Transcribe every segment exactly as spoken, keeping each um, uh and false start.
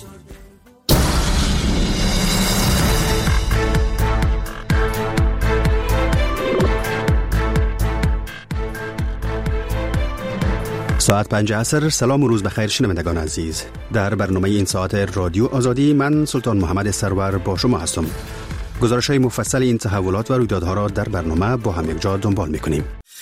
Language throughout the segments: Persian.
ساعت پنج عصر. سلام و روز بخیر شنوندگان عزیز. در برنامه این ساعت رادیو آزادی من سلطان محمد سرور با شما هستم. گزارش های مفصل این تحولات و رویدادها را در برنامه با هم یکجا دنبال می‌کنیم.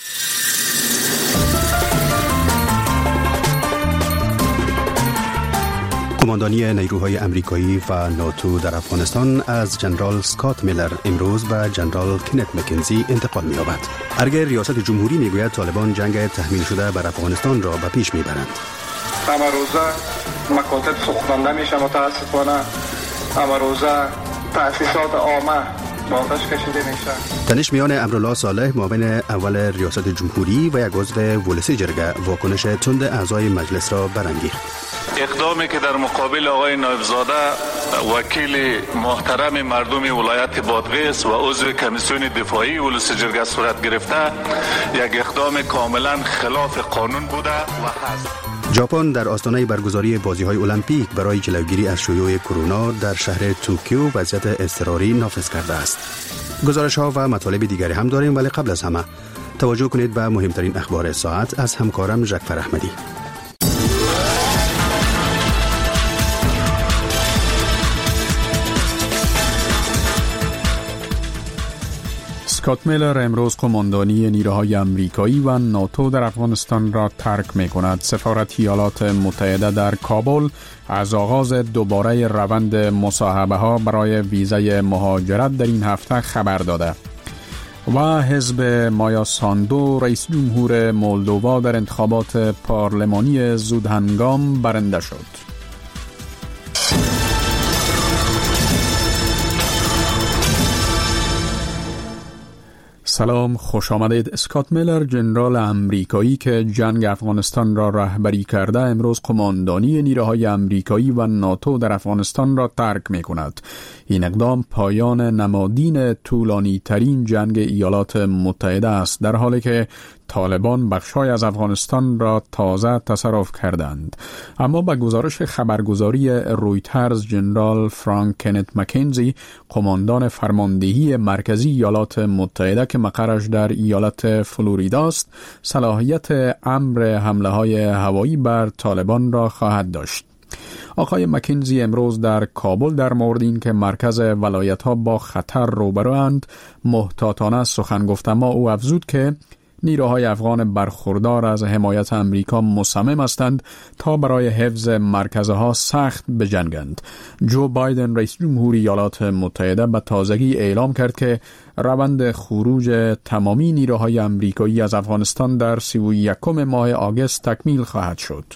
کماندانی نیروهای امریکایی و ناتو در افغانستان از جنرال اسکات میلر امروز به جنرال کنت مکنزی انتقال می‌یابد. ارگه ریاست جمهوری میگوید طالبان جنگ تحمیل شده بر افغانستان را به پیش میبرند. اما روزه مکاتب سوختن نمیشه متاسفانه. اما روزه تأسیسات عامه با آتش کشیده میشه. تنش میان امرالله صالح معاون اول ریاست جمهوری و یک عضو ولسی جرگه واکنش تند اعضای مجلس را برانگیخت. اقدامی که در مقابل آقای نایبزاده وکیل محترم مردم ولایت بادغیس و عضو کمیسیون دفاعی ولسی جرگه صورت گرفته یک اقدام کاملا خلاف قانون بوده و هست. ژاپن در آستانه برگزاری بازی‌های المپیک برای جلوگیری از شیوع کرونا در شهر توکیو وضعیت اضطراری نافذ کرده است. گزارش‌ها و مطالب دیگری هم داریم، ولی قبل از همه توجه کنید به مهمترین اخبار ساعت از همکارم ژکفر احمدی. اسکات میلر امروز کماندانی نیروهای امریکایی و ناتو در افغانستان را ترک می کند. سفارت ایالات متحده در کابل از آغاز دوباره روند مصاحبه ها برای ویزای مهاجرت در این هفته خبر داده و حزب مایا ساندو رئیس جمهور مولدووا در انتخابات پارلمانی زودهنگام برنده شد. سلام، خوش آمدید. اسکات میلر جنرال امریکایی که جنگ افغانستان را رهبری کرده امروز کماندانی نیروهای امریکایی و ناتو در افغانستان را ترک می کند. این اقدام پایان نمادین طولانی ترین جنگ ایالات متحده است، در حالی که طالبان بخشای از افغانستان را تازه تصرف کردند. اما با گزارش خبرگزاری رویترز جنرال فرانک کنت مکنزی قماندان فرماندهی مرکزی ایالات متحده که مقرش در ایالت فلوریدا است صلاحیت امر حمله های هوایی بر طالبان را خواهد داشت. آقای مکنزی امروز در کابل در مورد این که مرکز ولایت ها با خطر روبروند محتاطانه سخن گفت، اما او افزود که نیروهای افغان برخوردار از حمایت امریکا مصمم هستند تا برای حفظ مرکزها سخت بجنگند. جو بایدن رئیس جمهوری ایالات متحده به تازگی اعلام کرد که روند خروج تمامی نیروهای امریکایی از افغانستان در سی و یکم ماه آگوست تکمیل خواهد شد.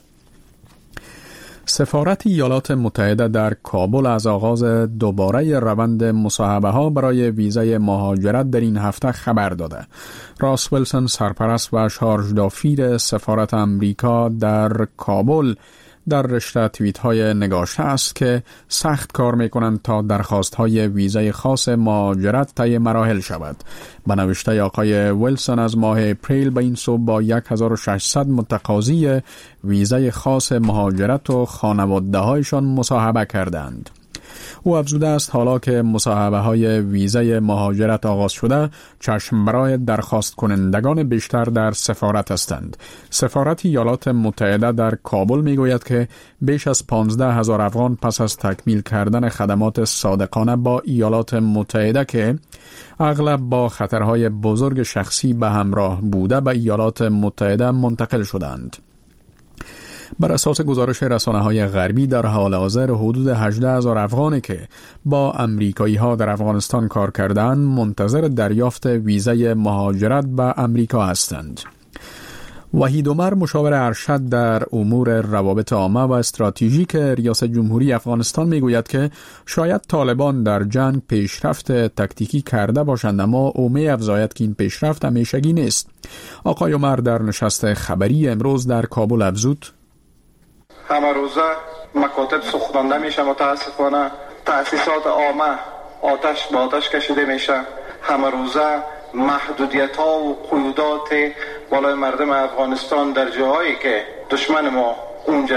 سفارت ایالات متحده در کابل از آغاز دوباره روند مصاحبه ها برای ویزای مهاجرت در این هفته خبر داده. راس ویلسون سرپرست و شارژ دافیر سفارت امریکا در کابل در رشته توییت های نگاشته است که سخت کار می کنند تا درخواست های ویزای خاص مهاجرت طی مراحل شود. به نوشته آقای ویلسون از ماه اپریل به این سو با هزار و ششصد متقاضی ویزای خاص مهاجرت و خانواده هایشان مصاحبه کردند. او افزوده است حالا که مصاحبه های ویزای مهاجرت آغاز شده، چشم برای درخواست کنندگان بیشتر در سفارت هستند. سفارت ایالات متحده در کابل می گوید که بیش از پانزده هزار افغان پس از تکمیل کردن خدمات صادقانه با ایالات متحده که اغلب با خطرهای بزرگ شخصی به همراه بوده به ایالات متحده منتقل شدند. بر اساس گزارش رسانه‌های غربی در حال حاضر حدود هجده هزار افغانی که با امریکایی ها در افغانستان کار کردند منتظر دریافت ویزای مهاجرت به امریکا هستند. وحید عمر مشاور ارشد در امور روابط عامه و استراتژیک ریاست جمهوری افغانستان میگوید که شاید طالبان در جنگ پیشرفت تکتیکی کرده باشند، اما او می‌افزاید که این پیشرفت همیشگی نیست. آقای عمر در نشست خبری امروز در کابل افزود: همه روزه مکاتب سوختن نمیشه، متاسفانه تأسیسات عامه آتش با آتش کشیده میشه. همه روزه محدودیت ها و قیودات بالای مردم افغانستان در جاهایی که دشمن ما اونجا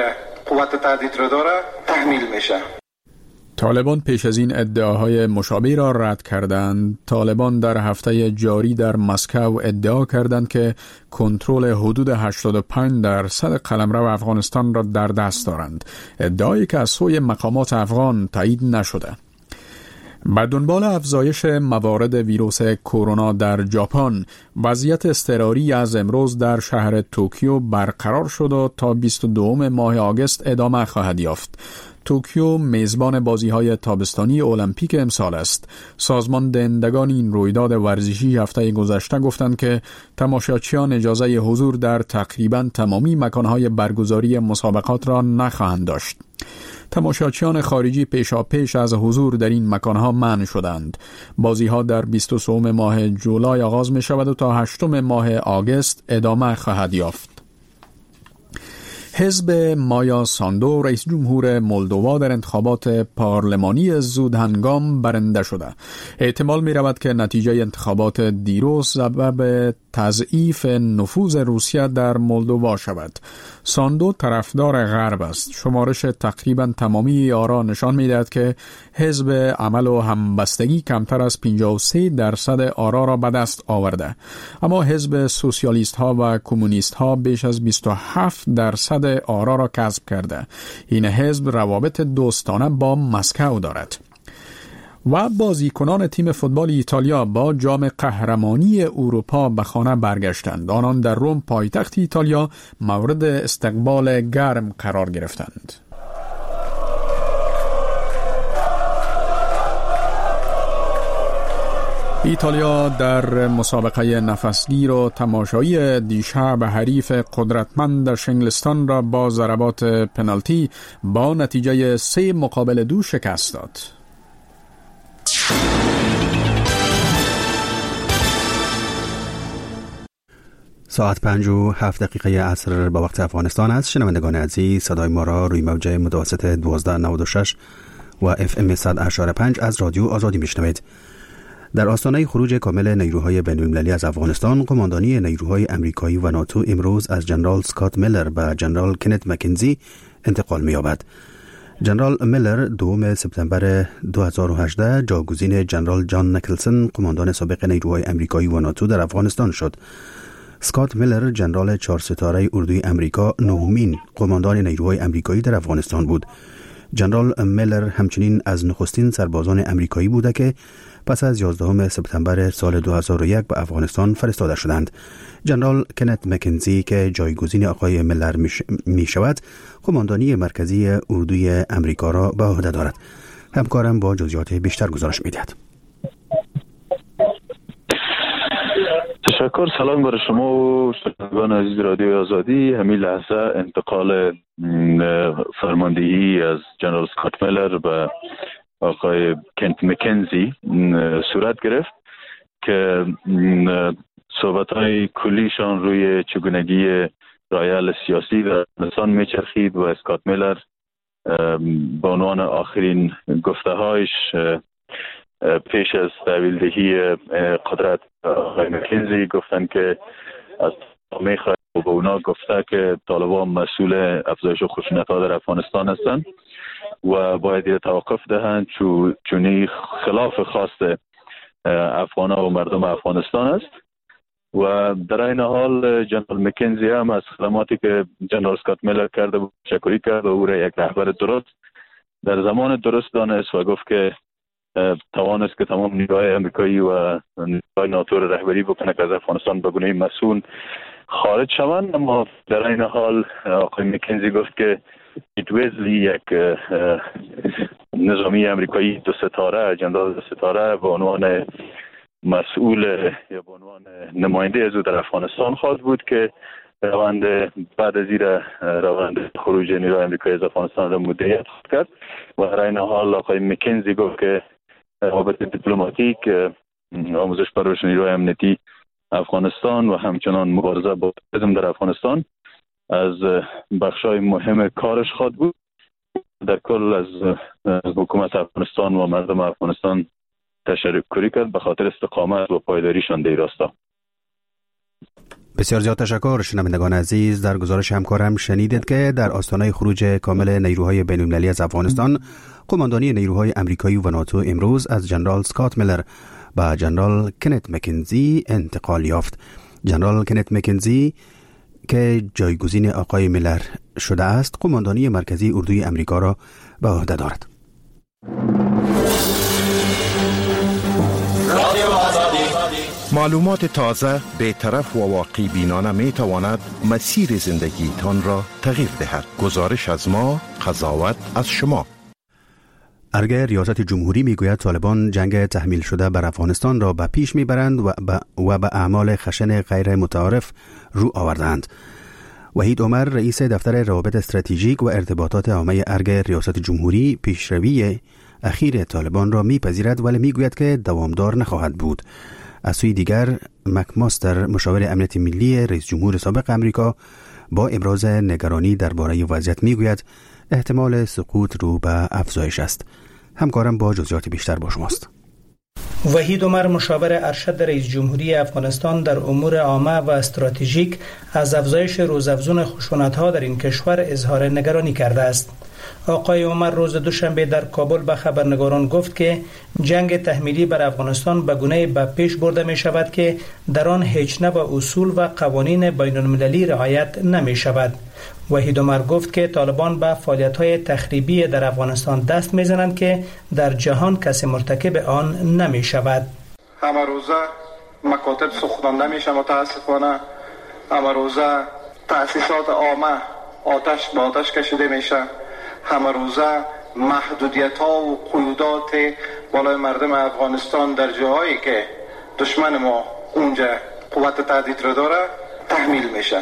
قوت تهدید را داره تحمیل میشه. طالبان پیش از این ادعاهای مشابه را رد کردند. طالبان در هفته جاری در مسکو ادعا کردند که کنترل حدود هشتاد و پنج درصد قلمرو افغانستان را در دست دارند، ادعایی که از سوی مقامات افغان تایید نشده. به دنبال افزایش موارد ویروس کرونا در ژاپن، وضعیت اضطراری از امروز در شهر توکیو برقرار شد و تا بیست و دوم ماه آگوست ادامه خواهد یافت. توکیو میزبان بازی‌های تابستانی المپیک امسال است. سازمان دهندگان این رویداد ورزشی هفته گذشته گفتند که تماشاچیان اجازه حضور در تقریباً تمامی مکان‌های برگزاری مسابقات را نخواهند داشت. تماشاچیان خارجی پیشاپیش از حضور در این مکانها منع شدند. بازی‌ها در بیست و سوم ماه جولای آغاز می شود و تا هشتم ماه آگوست ادامه خواهد یافت. حزب مایا ساندو رئیس جمهور مولدووا در انتخابات پارلمانی زود هنگام برنده شده. احتمال می رود که نتیجه انتخابات دیروز سبب تضعیف نفوذ روسیه در مولدووا شود. ساندو طرفدار غرب است. شمارش تقریبا تمامی آرا نشان می دهد که حزب عمل و همبستگی کمتر از پنجاه و سه درصد آرا را به دست آورده، اما حزب سوسیالیست ها و کمونیست ها بیش از بیست و هفت درصد آرا را کسب کرده. این حزب روابط دوستانه با مسکو دارد. و بازیکنان تیم فوتبال ایتالیا با جام قهرمانی اروپا به خانه برگشتند. آنان در روم پایتخت ایتالیا مورد استقبال گرم قرار گرفتند. ایتالیا در مسابقه نفسگیر و تماشایی دیشب حریف قدرتمند شنگلستان را با ضربات پنالتی با نتیجه سه مقابل دو شکست داد. ساعت پنج و هفت دقیقه عصر با وقت افغانستان است. شنوندگان عزیز، صدای ما را روی موج متوسط دوازده نود و شش و اف ام صد و پنج از رادیو آزادی میشنوید. در آستانه خروج کامل نیروهای بین‌المللی از افغانستان، قماندانی نیروهای امریکایی و ناتو امروز از جنرال اسکات میلر به جنرال کنت مکنزی انتقال می‌یابد. جنرال میلر دوم سپتامبر دو هزار و هجده جاگزین جنرال جان نیکلسون، قماندان سابق نیروهای امریکایی و ناتو در افغانستان شد. اسکات میلر جنرال چهار ستاره اردوی امریکا نهمین قماندان نیروهای امریکایی در افغانستان بود. جنرال میلر همچنین از نخستین سربازان امریکایی بوده که پس از یازدهم سپتامبر سال دو هزار و یک به افغانستان فرستاده شدند. جنرال کنت مکنزی که جایگزین آقای میلر می شود، قماندانی مرکزی اردوی امریکا را به عهده دارد. همکارم با جزئیات بیشتر گزارش می دهد. تشکر. سلام برای شما و شنوندگان عزیز رادیو آزادی. همین لحظه انتقال فرماندهی از جنرال اسکات میلر به آقای کنت مکنزی صورت گرفت که صحبت‌های کلیشان روی چگونگی رای سیاسی در افغانستان میچرخید و اسکات میلر به عنوان آخرین گفته‌هایش پیش از تحویلدهی قدرت آقای مکنزی گفتن که از میخواد و به اونا گفته که طالبان مسئول افزایش خشونت‌ها در افغانستان هستند و باید توقف دهند چون خلاف خواست افغان‌ها و مردم افغانستان است. و در این حال جنرال مکنزی هم از خدماتی که جنرال اسکات میلر کرده بود تشکر کرد و او را یک رهبر درست در زمان درست دانست و گفت که توانست که تمام نیروهای امریکایی و نیروهای ناتو را رهبری بکنه که از افغانستان به گونه مسئول خارج شوند. اما در این حال آقای مکنزی گفت که ایدویزلی یک نظامی امریکایی دو ستاره، جنرال دو ستاره به عنوان مسئول یا به عنوان نماینده از او در افغانستان خواهد بود که روند بعد از این روند خروج نیروهای امریکایی از افغانستان را مدیریت کرد. و در این حال آقای مکنزی گفت که روابط دیپلماتیک، آموزش پرورش نیروهای امنیتی افغانستان و همچنان مبارزه با تروریسم در افغانستان از بخشای مهم کارش خواهد بود. در کل از حکومت افغانستان و مردم افغانستان تشکر کرد به خاطر استقامت و پایداریشان در راستا. بسیار زیاد تشکر. شنوندگان عزیز، در گزارش همکارم شنیدید که در آستانه خروج کامل نیروهای بین‌المللی از افغانستان، قماندانی نیروهای امریکایی و ناتو امروز از جنرال اسکات میلر به جنرال کنت مکنزی انتقال یافت. جنرال کنت مکنزی که جایگزین آقای میلر شده است، قماندانی مرکزی اردوی امریکا را به عهده دارد. معلومات تازه، بی‌طرف و واقعی بینانه می تواند مسیر زندگی تان را تغییر دهد. گزارش از ما، قضاوت از شما. ارگه ریاست جمهوری میگوید طالبان جنگ تحمیل شده بر افغانستان را به پیش میبرند و به و به اعمال خشن غیر متعارف رو آوردند. وحید عمر، رئیس دفتر روابط استراتژیک و ارتباطات عامه ارگه ریاست جمهوری، پیشروی اخیر طالبان را میپذیرد ولی میگوید که دوامدار نخواهد بود. از سوی دیگر، مکماستر، مشاور امنیت ملی رئیس جمهور سابق امریکا، با ابراز نگرانی درباره وضعیت میگوید احتمال سقوط رو به افزایش است. همکارم با جزئیات بیشتر با شماست. وحید عمر، مشاور ارشد رئیس جمهوری افغانستان در امور عامه و استراتژیک، از افزایش روزافزون خشونت‌ها در این کشور اظهار نگرانی کرده است. آقای عمر روز دوشنبه در کابل به خبرنگاران گفت که جنگ تحمیلی بر افغانستان به گونه‌ای به پیش برده می شود که در آن هیچ نوع اصول و قوانین بین المللی رعایت نمی شود. وحید عمر گفت که طالبان به فعالیت‌های تخریبی در افغانستان دست می‌زنند که در جهان کسی مرتکب آن نمی شود. همه روزه مکاتب سوختانده میشه، متاسفانه همه روزه تأسیسات عامه آتش به آتش کشیده میشه، همه روزه محدودیت ها و قیودات بالای مردم افغانستان در جاهایی که دشمن ما اونجا قوت تهدید را داره تحمیل میشه.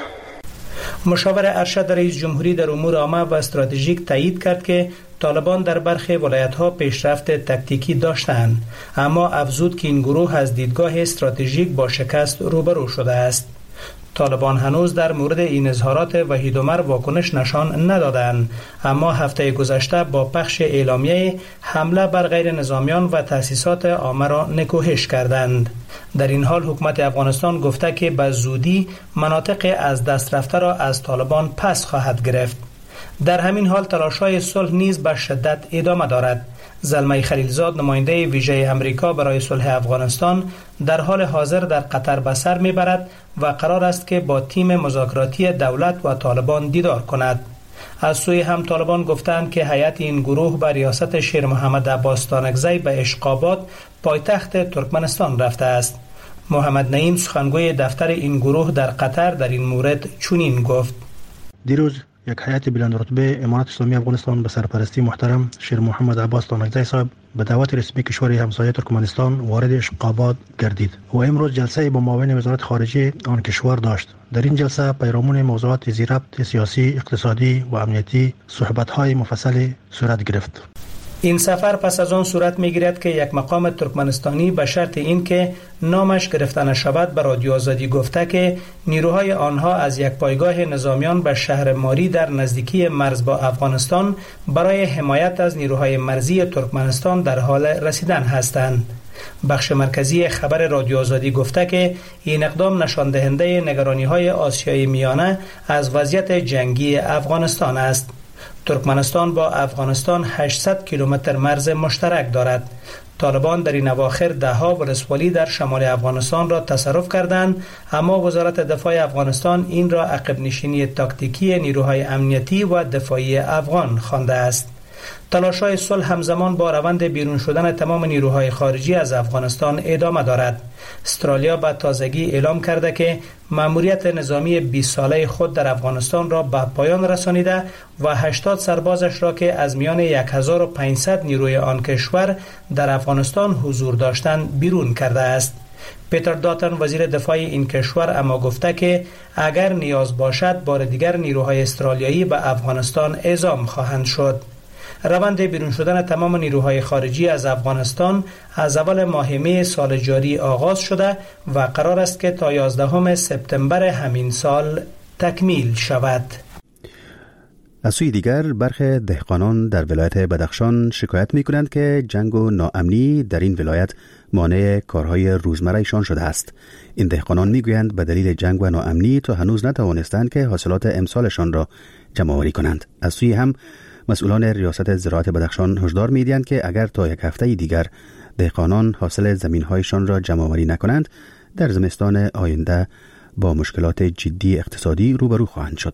مشاور ارشد رئیس جمهوری در امور عامه و استراتژیک تایید کرد که طالبان در برخی ولایت‌ها پیشرفت تکتیکی داشتند، اما افزود که این گروه از دیدگاه استراتژیک با شکست روبرو شده است. طالبان هنوز در مورد این اظهارات وحید عمر واکنش نشان ندادند، اما هفته گذشته با پخش اعلامیه حمله بر غیر نظامیان و تأسیسات عامه را نکوهش کردند. در این حال حکومت افغانستان گفته که به زودی مناطق از دست رفته را از طالبان پس خواهد گرفت. در همین حال تلاش‌های صلح نیز به شدت ادامه دارد. زلمه خلیلزاد، نماینده ویژه امریکا برای صلح افغانستان، در حال حاضر در قطر به سر میبرد و قرار است که با تیم مذاکراتی دولت و طالبان دیدار کند. از سوی هم طالبان گفتند که هیئت این گروه به ریاست شیر محمد عباس تانکزی به اشقاباد، پایتخت ترکمنستان رفته است. محمد نعیم، سخنگوی دفتر این گروه در قطر، در این مورد چنین گفت: دیروز یک هیئت بلند رتبه امارات اسلامی افغانستان به سرپرستی محترم شیر محمد عباس تانکزی صاحب به دعوت رسمی کشور همسایه ترکمنستان وارد اشقاباد گردید و امروز جلسه با معاون وزارت خارجه آن کشور داشت. در این جلسه پیرامون موضوعات ذی ربط سیاسی، اقتصادی و امنیتی صحبت‌های مفصلی صورت گرفت. این سفر پس از آن صورت می‌گیرد که یک مقام ترکمنستانی به شرط این که نامش گرفته نشود به رادیو آزادی گفته که نیروهای آنها از یک پایگاه نظامیان به شهر ماری در نزدیکی مرز با افغانستان برای حمایت از نیروهای مرزی ترکمنستان در حال رسیدن هستند. بخش مرکزی خبر رادیو آزادی گفته که این اقدام نشان دهنده نگرانی‌های آسیای میانه از وضعیت جنگی افغانستان است. ترکمنستان با افغانستان هشتصد کیلومتر مرز مشترک دارد. طالبان در این اواخر ده‌ها ولسوالی در شمال افغانستان را تصرف کردند، اما وزارت دفاع افغانستان این را عقب نشینی تاکتیکی نیروهای امنیتی و دفاعی افغان خوانده است. تلاش‌های صلح همزمان با روند بیرون شدن تمام نیروهای خارجی از افغانستان ادامه دارد. استرالیا به تازگی اعلام کرده که مأموریت نظامی بیست ساله خود در افغانستان را به پایان رسانیده و هشتاد سربازش را که از میان هزار و پانصد نیروی آن کشور در افغانستان حضور داشتند بیرون کرده است. پیتر داتن، وزیر دفاع این کشور، اما گفته که اگر نیاز باشد بار دیگر نیروهای استرالیایی به افغانستان اعزام خواهند شد. روند بیرون شدن تمام نیروهای خارجی از افغانستان از اول ماه می سال جاری آغاز شده و قرار است که تا یازدهم سپتامبر همین سال تکمیل شود. از سوی دیگر برخی دهقانان در ولایت بدخشان شکایت می کنند که جنگ و ناامنی در این ولایت مانع کارهای روزمرهشان شده است. این دهقانان می گویند به دلیل جنگ و ناامنی تا هنوز نتوانستند که حاصلات امسالشان را جمع آوری کنند. از سوی هم مسئولان ریاست زراعت بدخشان هشدار می دهند که اگر تا یک هفته دیگر دهقانان حاصل زمین‌هایشان را جمع آوری نکنند، در زمستان آینده با مشکلات جدی اقتصادی روبرو خواهند شد.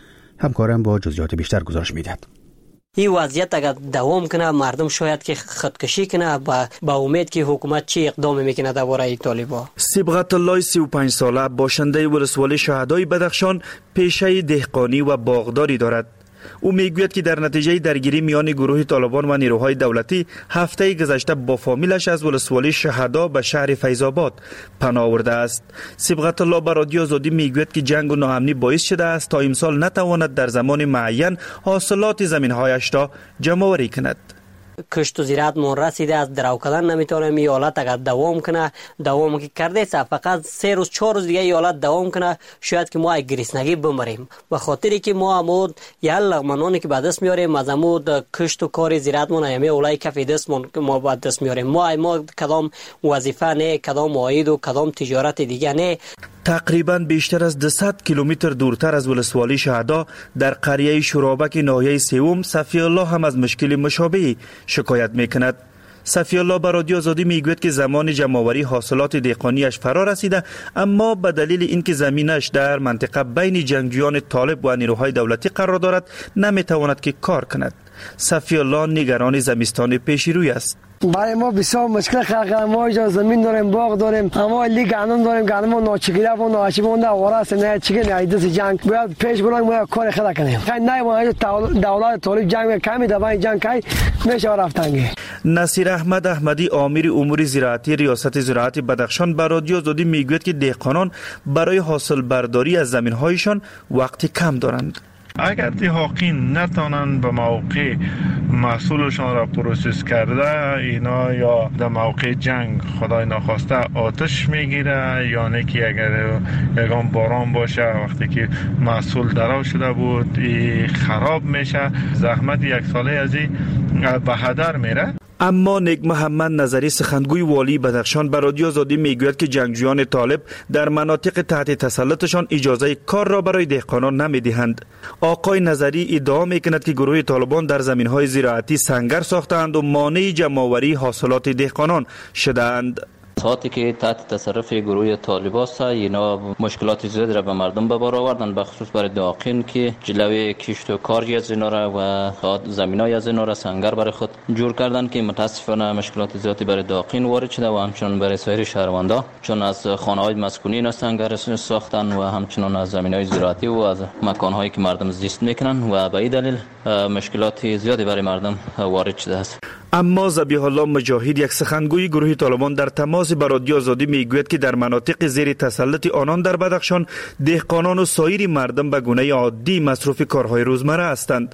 همکارم با جزئیات بیشتر گزارش می‌دهد. این وضعیت اگر دوام کنه مردم شاید که خودکشی کنه با با امید که حکومت چی اقدام میکنه درباره طالبان. صبغت الله سی و پنج ساله باشنده ولسوالی شهدای بدخشان پیشه دهقانی و باغداری دارد. او میگوید که در نتیجه درگیری میان گروه طالبان و نیروهای دولتی هفته گذشته با فامیلش از ولسوالی شهدا به شهر فیض‌آباد پناه آورده است. صبغت الله به رادیو آزادی میگوید که جنگ و ناامنی باعث شده است تا امسال نتواند در زمان معین حاصلات زمین‌هایش را جمع آوری کند. کشت و زراعت من رسیده از درو کردن نمیتونه. می حالت اگر دوام کنه دوام که کرده است فقط سه روز چهار روز دیگه حالت دوام کنه شاید که ما گریسنگی بمریم. به خاطری که ما امود یا لغمانانی که به دست میاریم از امود کشت و کار زراعت من ایمه اولای کف دست من ما به دست میاریم. ما ما کدام وظیفه نه، کدام عاید و کدام تجارت دیگه نه. تقریباً بیشتر از دویست کیلومتر دورتر از ولسوالی شهدا در قریه شورابک ناحیه سوم صفی الله هم از مشکل مشابهی شکایت میکند. صفی الله به رادیو آزادی میگوید که زمان جمع‌آوری حاصلات دهقانیش فرا رسیده، اما به دلیل اینکه زمینش در منطقه بین جنگجویان طالب و نیروهای دولتی قرار دارد نمیتواند که کار کند. صفی الله نگران زمستان پیش روی است. برای ما بسیار مشکل خلق ما اینجا زمین داریم، باغ داریم، اما لیگ گندم داریم، گندم ناچیکیده و ناچیک مونده وارث نه چیکه نه دست جنگ باید پیش بریم ما کار خدا کنیم. خیلی نه ما دولت طالب جنگ کمی دبای جنگ کی میشه رفتنگی. نصیر احمد احمدی امیر امور زراعتی ریاست زراعت بدخشان به رادیو آزادی میگوید که دهقانان برای حاصل برداری از زمین‌هایشان وقتی کم دارند. اگر دهقان نتونن به موقع محصولشان را پروسس کرده، اینا یا در موقع جنگ خدای نخواسته آتش میگیره، یا نه که اگر یگان باران باشه وقتی که محصول درو شده بود خراب میشه، زحمت یک ساله از این به هدر میره. اما نگ محمد نظری سخنگوی والی بدخشان به رادیو آزادی میگوید که جنگجویان طالب در مناطق تحت تسلطشان اجازه کار را برای دهقانان نمیدهند. آقای نظری ادعا میکند که گروه طالبان در زمینهای زراعتی سنگر ساختند و مانع جمع‌آوری حاصلات دهقانان شدند. ساعتی که تحت تصرف گروه طالب است، اینا مشکلات زیادی را به مردم به بار آوردن، به خصوص برای دهقان که جلوی کشت و کاری از اینا را و زمینای از اینا را سنگر برای خود جور کردن که متاسفانه مشکلات زیادی برای دهقان وارد شده و همچنین برای سایر شهروندان، چون از خانه‌های مسکونی اینا سنگر ساختن و همچنین از زمینای زراعتی و از مکان‌هایی که مردم زیست میکنن و به این دلیل مشکلات زیادی برای مردم وارد شده است. اما ذبیح الله مجاهد یک سخنگوی گروه طالبان در تماس با رادیو آزادی میگوید که در مناطق زیر تسلط آنان در بدخشان دهقانان و سایر مردم به گونه عادی مصروف کارهای روزمره هستند.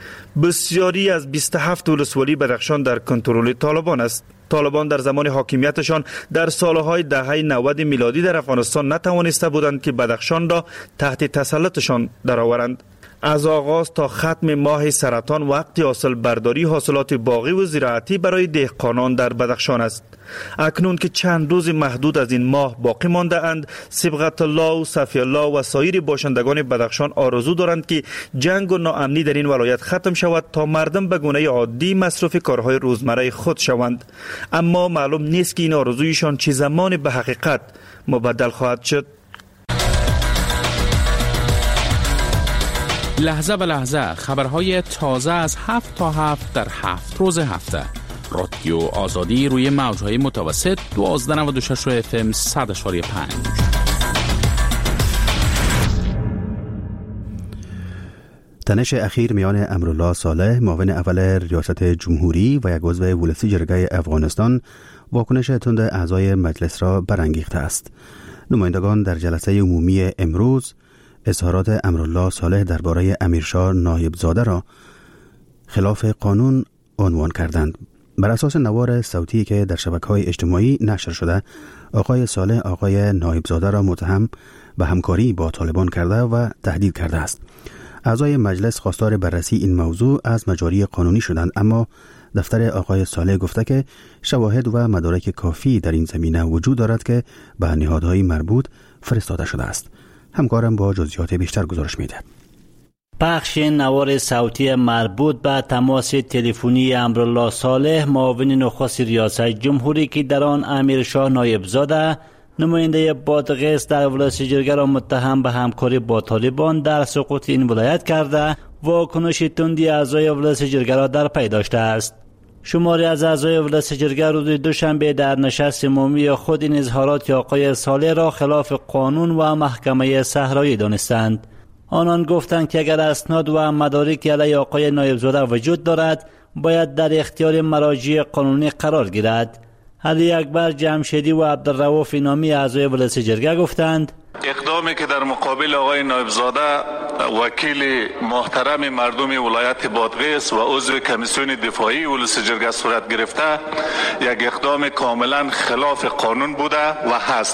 بسیاری از بیست و هفت ولسوالی بدخشان در کنترل طالبان است. طالبان در زمان حاکمیتشان در سالهای دهه نود میلادی در افغانستان نتوانسته بودند که بدخشان را تحت تسلطشان درآورند. از آغاز تا ختم ماه سرطان وقتی حاصل برداری حاصلات باغی و زراعتی برای دهقانان در بدخشان است. اکنون که چند روز محدود از این ماه باقی مانده اند، صبغت الله و صفی الله و سایر باشندگان بدخشان آرزو دارند که جنگ و ناامنی در این ولایت ختم شود تا مردم به گونه عادی مصروف کارهای روزمره خود شوند. اما معلوم نیست که این آرزویشان چه زمان به حقیقت مبدل خواهد شد. لحظه به لحظه خبرهای تازه از هفت تا هفت در هفت روز هفته. رادیو آزادی روی موجهای متوسط دوازده نود و شش اف ام صد اشاری پنج. تنش اخیر میان امرالله صالح معاون اول ریاست جمهوری و یک عضو ولسی جرگه افغانستان واکنش تند اعضای مجلس را برانگیخته است. نمایندگان در جلسه عمومی امروز اظهارات امرالله صالح درباره امیرشاه نایبزاده را خلاف قانون عنوان کردند. بر اساس نوار صوتی که در شبکه‌های اجتماعی نشر شده، آقای صالح آقای نایبزاده را متهم به همکاری با طالبان کرده و تهدید کرده است. اعضای مجلس خواستار بررسی این موضوع از مجاری قانونی شدند، اما دفتر آقای صالح گفته که شواهد و مدارک کافی در این زمینه وجود دارد که به نهادهای مربوط فرستاده شده است. همکارم با جزئیات بیشتر گزارش میده. پخش نوار صوتی مربوط به تماس تلفنی امرالله صالح، معاون نخست ریاست جمهوری که در آن امیرشاه نایبزاده نماینده بادغیس در ولایت جرگه را متهم به همکاری با طالبان در سقوط این ولایت کرده، واکنش تندی اعضای ولایت جرگه را در پی داشته است. شماری از اعضای ولایت جرگه روز دوشنبه در نشست عمومی خود این اظهارات آقای صالح را خلاف قانون و محکمه صحرایی دانستند. آنان گفتند که اگر اسناد و مدارکی علیه آقای نایبزاده وجود دارد، باید در اختیار مراجع قانونی قرار گیرد. علی اکبر جمشیدی و عبدالرؤوف نامی اعضای ولایت جرگه گفتند اقدامی که در مقابل آقای نایبزاده وکیل محترم مردم ولایت بادغیس و عضو کمیسیون دفاعی ولایت جرگه صورت گرفته یک اقدام کاملا خلاف قانون بوده و هست.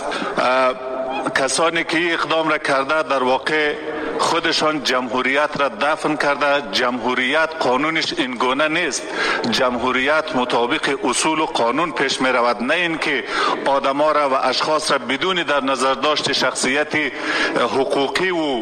کسانی که این اقدام را کرده در واقع خودشان جمهوریت را دفن کرده. جمهوریت قانونش این گونه نیست. جمهوریت مطابق اصول و قانون پیش می رود، نه اینکه آدما را و اشخاص را بدون در نظر داشت شخصیت حقوقی و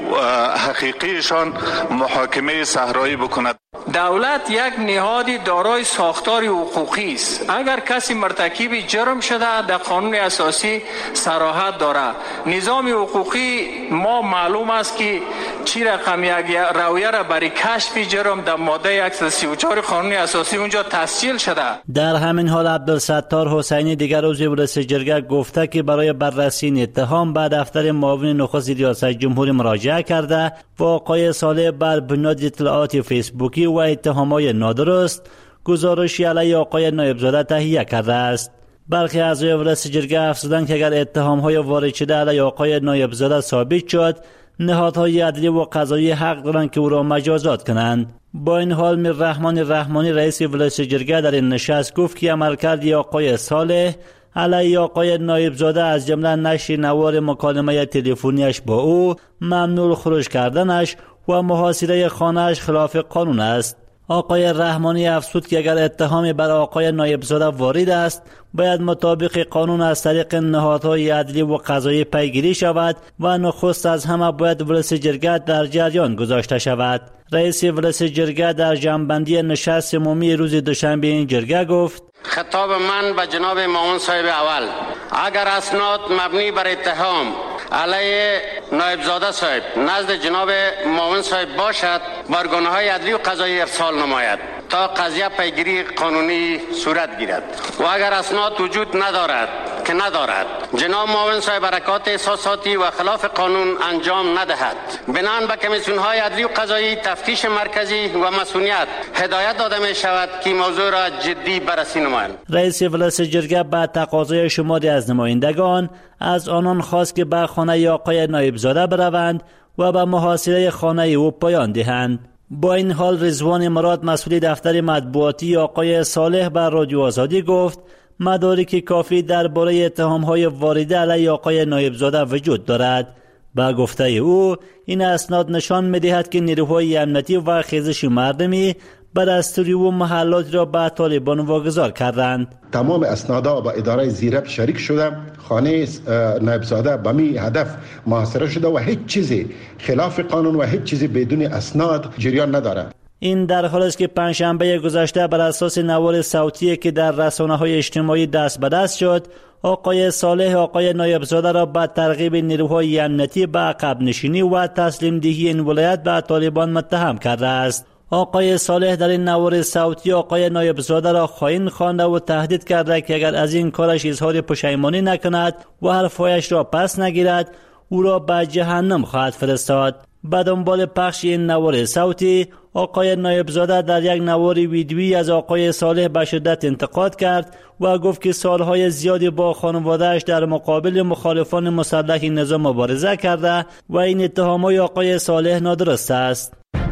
حقیقیشان محاکمه صحرایی بکند. دولت یک نهادی دارای ساختار حقوقی است. اگر کسی مرتکب جرم شده در قانون اساسی صراحت دارد. نظام حقوقی ما معلوم است که چی رقم یک رویه را برای کشف جرم در ماده صد و سی و چهار قانون اساسی اونجا تسجیل شده. در همین حال عبدالستار حسینی دیگر عضو ولایت جرگه گفته که برای بررسی این اتهام به دفتر معاون نخست ریاست جمهوری مراجعه کرده و آقای صالح بر بنیاد اطلاعات فیسبوکی و اتهامات نادرست گزارشی علیه آقای نایبزاده تهیه کرده است. برخی اعضای ولایت جرگه افزودند که اگر اتهام‌های وارد شده علیه آقای نایبزاده ثابت شد، نهادهای عدلی و قضایی حق دارند که او را مجازات کنند. با این حال میر رحمان رحمانی رئیس ولایت جرگه در این نشست گفت که عملکرد آقای صالح علیه آقای نایبزاده از جمله نشر نوار مکالمه تلفنیش با او، ممنوع خروج کردنش و محاصره خانه‌اش خلاف قانون است. آقای رحمانی افزود که اگر اتهامی بر آقای نایبزاده وارد است، باید مطابق قانون از طریق نهادهای عدلی و قضایی پیگیری شود و نخست از همه باید ولایت جرگه در جریان گذاشته شود. رئیس ولایت جرگه در جمع‌بندی نشست عمومی روز دوشنبه این جرگه گفت: خطاب من به جناب معاون صاحب اول، اگر اسناد مبنی بر اتهام علیه نایبزاده صاحب نزد جناب معاون صاحب باشد، بر گناه‌های عدلی و قضایی ارسال نماید تا قضیه پیگیری قانونی صورت گیرد. و اگر اسناد وجود ندارد که ندارد، جناب معاون صاحب حرکات احساساتی و خلاف قانون انجام ندهد، بنان به کمیسیون‌های عدلی و قضایی تفتیش مرکزی و مسئولیت هدایت داده می شود که موضوع را جدی بررسی نمایند. رئیس ولایت جرگه بعد تقاضای شماری از نمایندگان از آنان خواست که به خانه آقای نایبزاده بروند و به محاصره خانه او پایان دهند. با این حال رضوان مراد مسئول دفتر مطبوعاتی آقای صالح بر رادیو آزادی گفت مدارک کافی درباره اتهام‌های وارده علیه آقای نایبزاده وجود دارد. با گفته او این اسناد نشان می‌دهد که نیروهای امنیتی و خیزش مردمی بر دستور او محلات را به طالبان واگذار کردند. تمام اسنادها با اداره زیرب شریک شده، خانه نایبزاده به می هدف محاصره شده و هیچ چیزی خلاف قانون و هیچ چیزی بدون اسناد جریان ندارد. این در حالی است که پنجشنبه گذشته بر اساس نوار صوتی که در رسانه‌های اجتماعی دست به دست شد، آقای صالح آقای نایبزاده را به ترغیب نیروهای امنیتی به عقب نشینی و تسلیم دهی این ولایت به طالبان متهم کرده است. آقای صالح در این نوار صوتی آقای نایبزاده را خائن خوانده و تهدید کرده که اگر از این کارش اظهار پشیمانی نکند و حرفایش را پس نگیرد، او را به جهنم خواهد فرستاد. به دنبال پخش این نوار صوتی، آقای نایبزاده در یک نوار ویدیویی از آقای صالح به شدت انتقاد کرد و گفت که سالهای زیادی با خانواده‌اش در مقابل مخالفان مسلح نظام مبارزه کرده و این اتهامات آقای صالح نادرست است.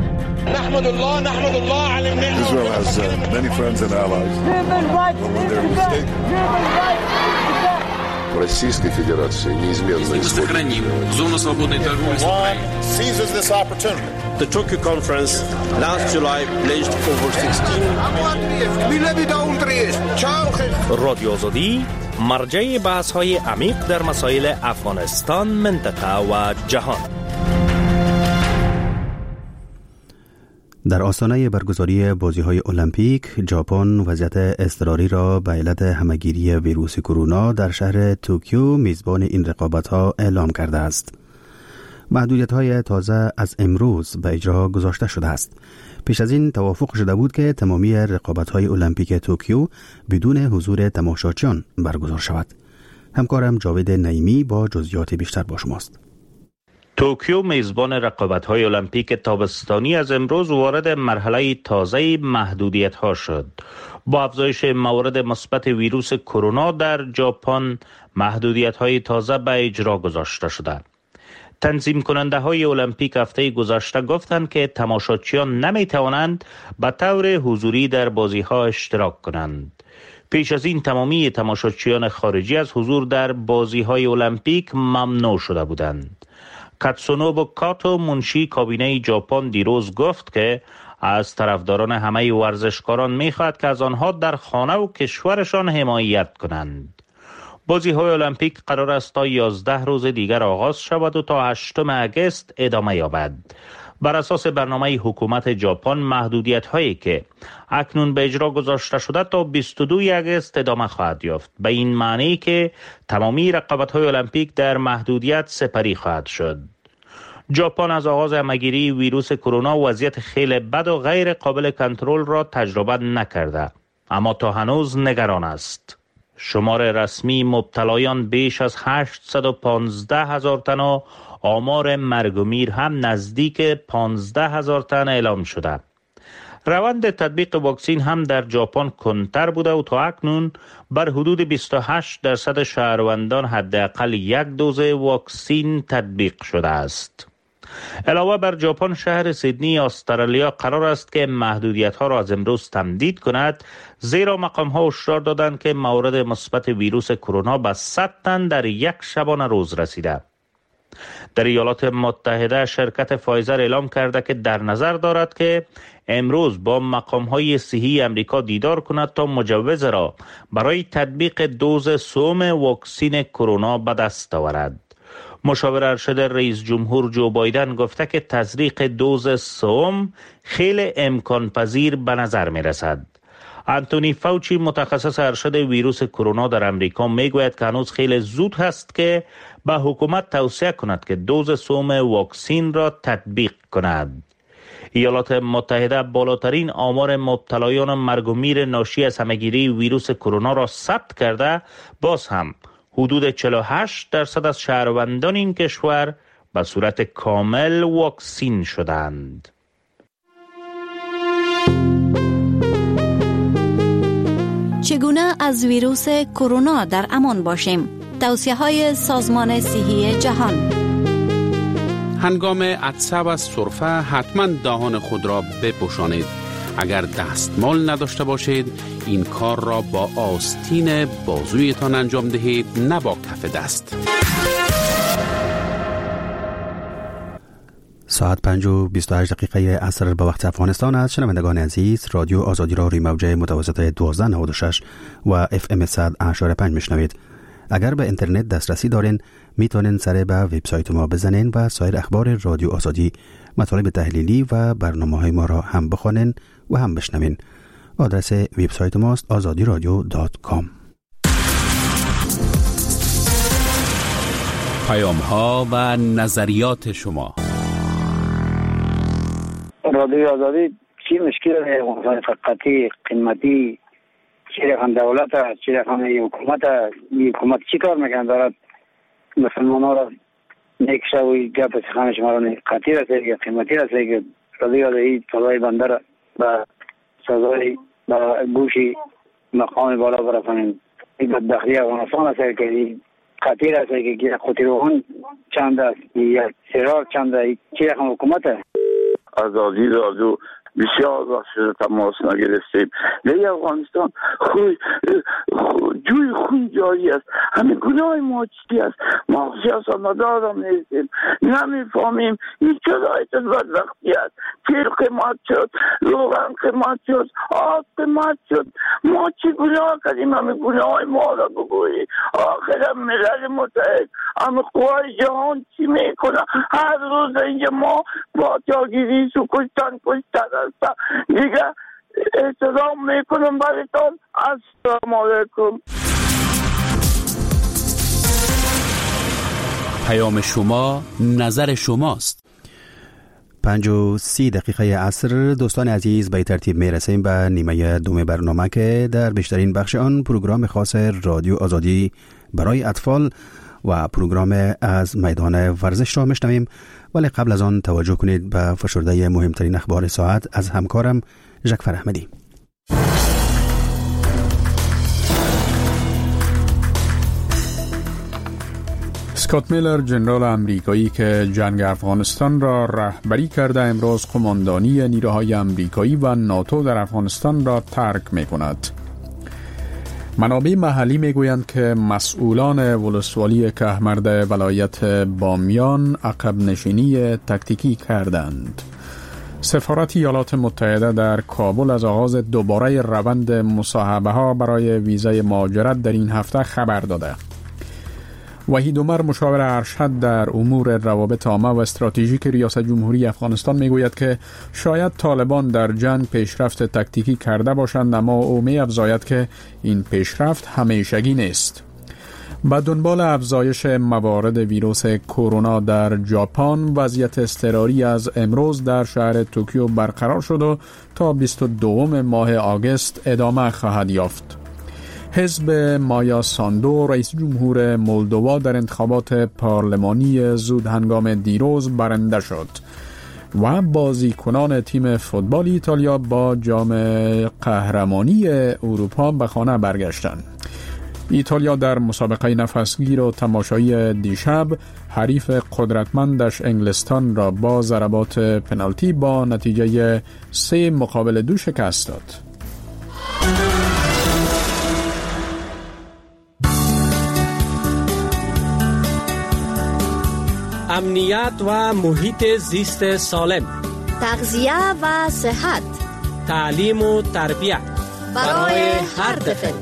نحمد الله نحمد الله على النعمة. Israel has uh, many friends and allies. Human rights. Российской Федерации неизменно исходит. Зону свободной торговли с Украиной. Seizes this opportunity. The Tokyo conference last July pledged over sixteen. رادیو آزادی مرجع بحث‌های عمیق در مسائل افغانستان، منطقه و جهان. در آستانه برگزاری بازی‌های المپیک، ژاپن وضعیت اضطراری را به علت همهگیری ویروس کرونا در شهر توکیو میزبان این رقابت‌ها اعلام کرده است. محدودیت‌های تازه از امروز به اجرا گذاشته شده است. پیش از این توافق شده بود که تمامی رقابت‌های المپیک توکیو بدون حضور تماشاچیان برگزار شود. همکارم جاوید نعیمی با جزئیات بیشتر با شماست. توکیو میزبان رقابت‌های المپیک تابستانی از امروز وارد مرحله تازه محدودیت‌ها شد. با افزایش موارد مثبت ویروس کرونا در ژاپن، محدودیت‌های تازه به اجرا گذاشته شده. تنظیم کننده های المپیک هفته گذشته گفتند که تماشاچیان نمی توانند به طور حضوری در بازی ها اشتراک کنند. پیش از این تمامی تماشاچیان خارجی از حضور در بازی های المپیک ممنوع شده بودند. کاتسونوبو کاتو، منشی کابینه ژاپن، دیروز گفت که از طرفداران همه ورزشکاران می خواهد که از آنها در خانه و کشورشان حمایت کنند. بازی های المپیک قرار است تا یازده روز دیگر آغاز شود و تا هشتم اگست ادامه یابد. بر اساس برنامه حکومت ژاپن، محدودیت هایی که اکنون به اجرا گذاشته شده تا بیست و دوم اگست ادامه خواهد یافت. به این معنی که تمامی رقابت های المپیک در محدودیت سپری خواهد شد. ژاپن از آغاز همهگیری ویروس کرونا وضعیت خیلی بد و غیر قابل کنترل را تجربه نکرده، اما تا هنوز نگران است. شمار رسمی مبتلایان بیش از هشتصد و پانزده هزار تن و آمار مرگ و میر هم نزدیک پانزده هزار تن اعلام شده. روند تطبیق واکسین هم در ژاپن کندتر بوده و تا اکنون بر حدود بیست و هشت درصد شهروندان حداقل یک دوز واکسین تطبیق شده است. علاوه بر ژاپن، شهر سیدنی استرالیا قرار است که محدودیت ها را از امروز تمدید کند، زیرا مقام ها هشدار دادند که موارد مثبت ویروس کرونا به صد تن در یک شبانه روز رسیده. در ایالات متحده شرکت فایزر اعلام کرده که در نظر دارد که امروز با مقام های صحی امریکا دیدار کند تا مجوز را برای تطبیق دوز سوم واکسین کرونا به دست آورد. مشاور ارشد رئیس جمهور جو بایدن گفته که تزریق دوز سوم خیلی امکان پذیر به نظر می رسد. انتونی فاوچی، متخصص ارشد ویروس کرونا در امریکا، می گوید که هنوز خیلی زود هست که به حکومت توصیه کند که دوز سوم واکسین را تطبیق کند. ایالات متحده بالاترین آمار مبتلایان مرگ و میر ناشی از همهگیری ویروس کرونا را ثبت کرده، باز هم حدود چهل و هشت درصد از شهروندان این کشور به صورت کامل واکسین شدند. چگونه از ویروس کرونا در امان باشیم؟ توصیه‌های سازمان صحی جهان. هنگام عطسه و سرفه حتما دهان خود را بپوشانید. اگر دستمال نداشته باشید، این کار را با آستین بازویتان انجام دهید، نه با کف دست. ساعت پنج و بیست و هشت دقیقه عصر به وقت افغانستان است. شنوندگان عزیز، رادیو آزادی را روی موجه متوسط دوازده نود و شش و اف ام صد و هشت و پنج میشنوید. اگر به اینترنت دسترسی دارین، میتونین سر به وبسایت ما بزنین و سایر اخبار رادیو آزادی، مطالب تحلیلی و برنامه‌های ما را هم بخوانین و هم بشنوین. آدرس وبسایت ماست آزادی رادیو دات کام. پیام ها و نظریات شما. رادیو آزادی چی مشکل داره؟ فقطی قیمتی چی رقم دولت است، چی رقم حکومت است. حکومت چی کار میکنه دارد مسلمان ها را نکشه و گپ سخن شما را قطعی رسه یا قیمتی رسه که رادیو آزادی صدای بنده را به سزای به گوشی مقام بالا برسانیم. این بدبختی افغانستان است که قطعی رسه که قطعی روحان چند است یا سرار چند است. چی رقم حکومت است؟ آزادی رادیو بسیار وقت شده تماس نگرفتیم. در افغانستان خوی جوی خون جاری است. همین گناه ما چی است؟ ما سیاستمدار هم نیستیم، نمیفهمیم این چرایط بدبختی است. تیل قیمت شد، روغن قیمت شد، آب قیمت شد. ما چی گناه کردیم؟ همین گناه ما را بگویی. آخر ملل متحد همین قوای جهان چی میکنه؟ هر روز اینجا ما با جاگیری سو کشتن کشتن هستن. دیگه احترام میکنم برایتان. السلام علیکم. پیام شما نظر شماست. پنج و سی دقیقه عصر. دوستان عزیز، به ترتیب می رسیم به نیمه دوم برنامه که در بیشترین بخش آن پروگرام خاص رادیو آزادی برای اطفال و پروگرام از میدان ورزش را میشنویم، ولی قبل از آن توجه کنید به فشرده مهمترین اخبار ساعت از همکارم ژکفر احمدی. اسکات میلر، ژنرال آمریکایی که جنگ افغانستان را رهبری کرده، امروز قماندانی نیروهای آمریکایی و ناتو در افغانستان را ترک می‌کند. منابع محلی میگویند که مسئولان ولسوالی کهمرد ولایت بامیان عقب نشینی تکتیکی کردند. سفارت ایالات متحده در کابل از آغاز دوباره روند مصاحبه ها برای ویزای مهاجرت در این هفته خبر داده. وحید عمر، مشاور ارشد در امور روابط عامه و استراتژیک ریاست جمهوری افغانستان، میگوید که شاید طالبان در جنگ پیشرفت تکتیکی کرده باشند، اما او می‌افزاید که این پیشرفت همیشگی نیست. با دنبال افزایش موارد ویروس کرونا در ژاپن، وضعیت اضطراری از امروز در شهر توکیو برقرار شد و تا بیست و دوم ماه آگوست ادامه خواهد یافت. حزب مایا ساندو، رئیس جمهور مولدووا، در انتخابات پارلمانی زود هنگام دیروز برنده شد و بازیکنان تیم فوتبال ایتالیا با جام قهرمانی اروپا به خانه برگشتند. ایتالیا در مسابقه نفسگیر و تماشایی دیشب حریف قدرتمندش انگلستان را با ضربات پنالتی با نتیجه سه مقابل دو شکست داد. امنیت و محیط زیست سالم، تغذیه و صحت، تعلیم و تربیت برای هر طفل.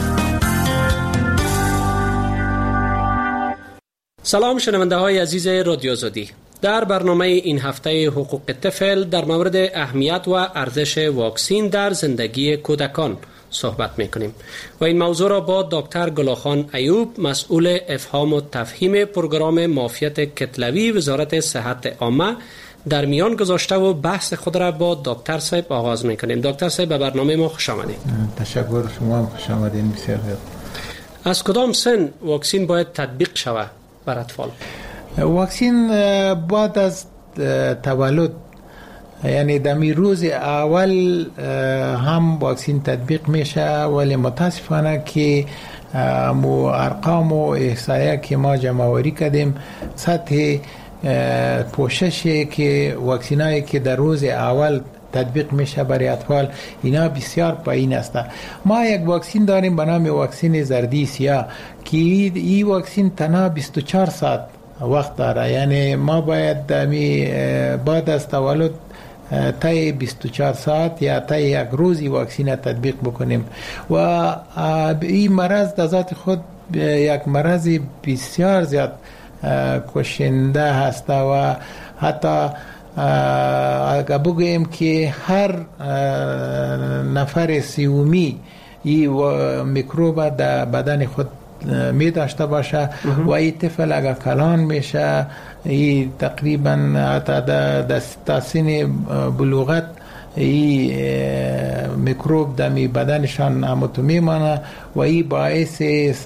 سلام شنونده های عزیز رادیو آزادی. در برنامه این هفته حقوق طفل در مورد اهمیت و ارزش واکسین در زندگی کودکان صحبت میکنیم و این موضوع را با دکتر گلاخان ایوب، مسئول افهام و تفهیم پروگرام معافیت کتلوی وزارت صحت عامه در میان گذاشته و بحث خود را با دکتر صاحب آغاز میکنیم. دکتر صاحب، به برنامه ما خوش آمدید. تشکر، شما هم خوش آمدین. بسیار خوب. از کدام سن واکسین باید تطبیق شود بر اطفال؟ واکسین بعد از تولد، یعنی دمی روز اول هم واکسین تطبیق میشه، ولی متاسفانه که مو ارقام و احصایه که ما جمع‌آوری کردیم، سطح پوششی که واکسینایی که در روز اول تطبیق میشه برای اطفال، اینا بسیار پایین است. ما یک واکسین داریم به نام واکسین زردی سیاه که این واکسین تنها بیست و چهار ساعت وقت داره، یعنی ما باید دمی بعد از تولد طی بیست و چهار ساعت یا طی یک روزی واکسین تطبیق بکنیم و این مرض در ذات خود یک مرض بسیار زیاد کشنده هست و حتی اگر بگوییم که هر نفر سیومی این میکروب در بدن خود می داشته باشه و این طفل اگر کلان میشه، این تقریبا حتی در سن بلوغت این میکروب دمی بدنشان همتو میمانه و این باعث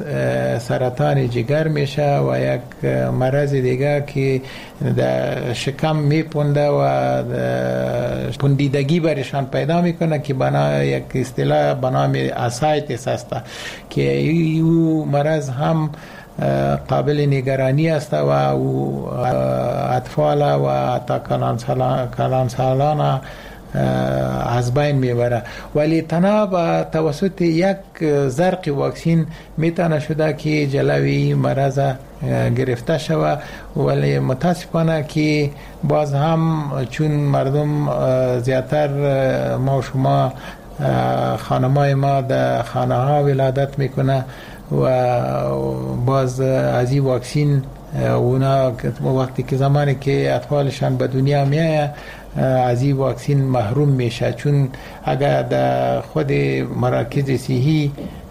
سرطان جگر میشه و یک مرض دیگر که در شکم میپونده و پوندیدگی برشان پیدا میکنه که بنا یک اصطلاح به نام اسایتس است که این مرض هم قابل نگرانی است و اطفال و حتی کلان سالان از بین میبره. ولی تنها با توسط یک زرق واکسین میتونه شده که جلوی مرض گرفته شود. ولی متاسفانه که باز هم چون مردم زیادتر ما و شما خانمای ما در خانه ها ولادت میکنه و باز از این واکسین اونا وقتی که زمانی که اطفالشان به دنیا میایه از این واکسین محروم میشه، چون اگر در خود مراکز صحی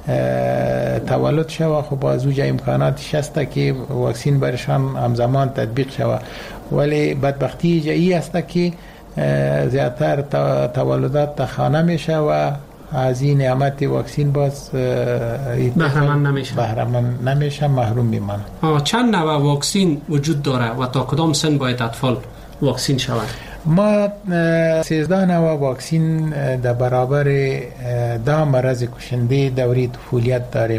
تولد شود خب از اوجه امکاناتش هست که واکسین برشان همزمان تطبیق شود. ولی بدبختی جایی است که زیادتر تولدات در خانه میشه و از این نعمت واکسین باز بهره‌مند نمیشه بهره‌مند نمیشه محروم میمانه. چند نوع واکسین وجود داره و تا کدام سن باید اطفال واکسین شوند؟ ما سیزده نوع واکسین در برابر ده مرض کشنده دوره طفولیت داریم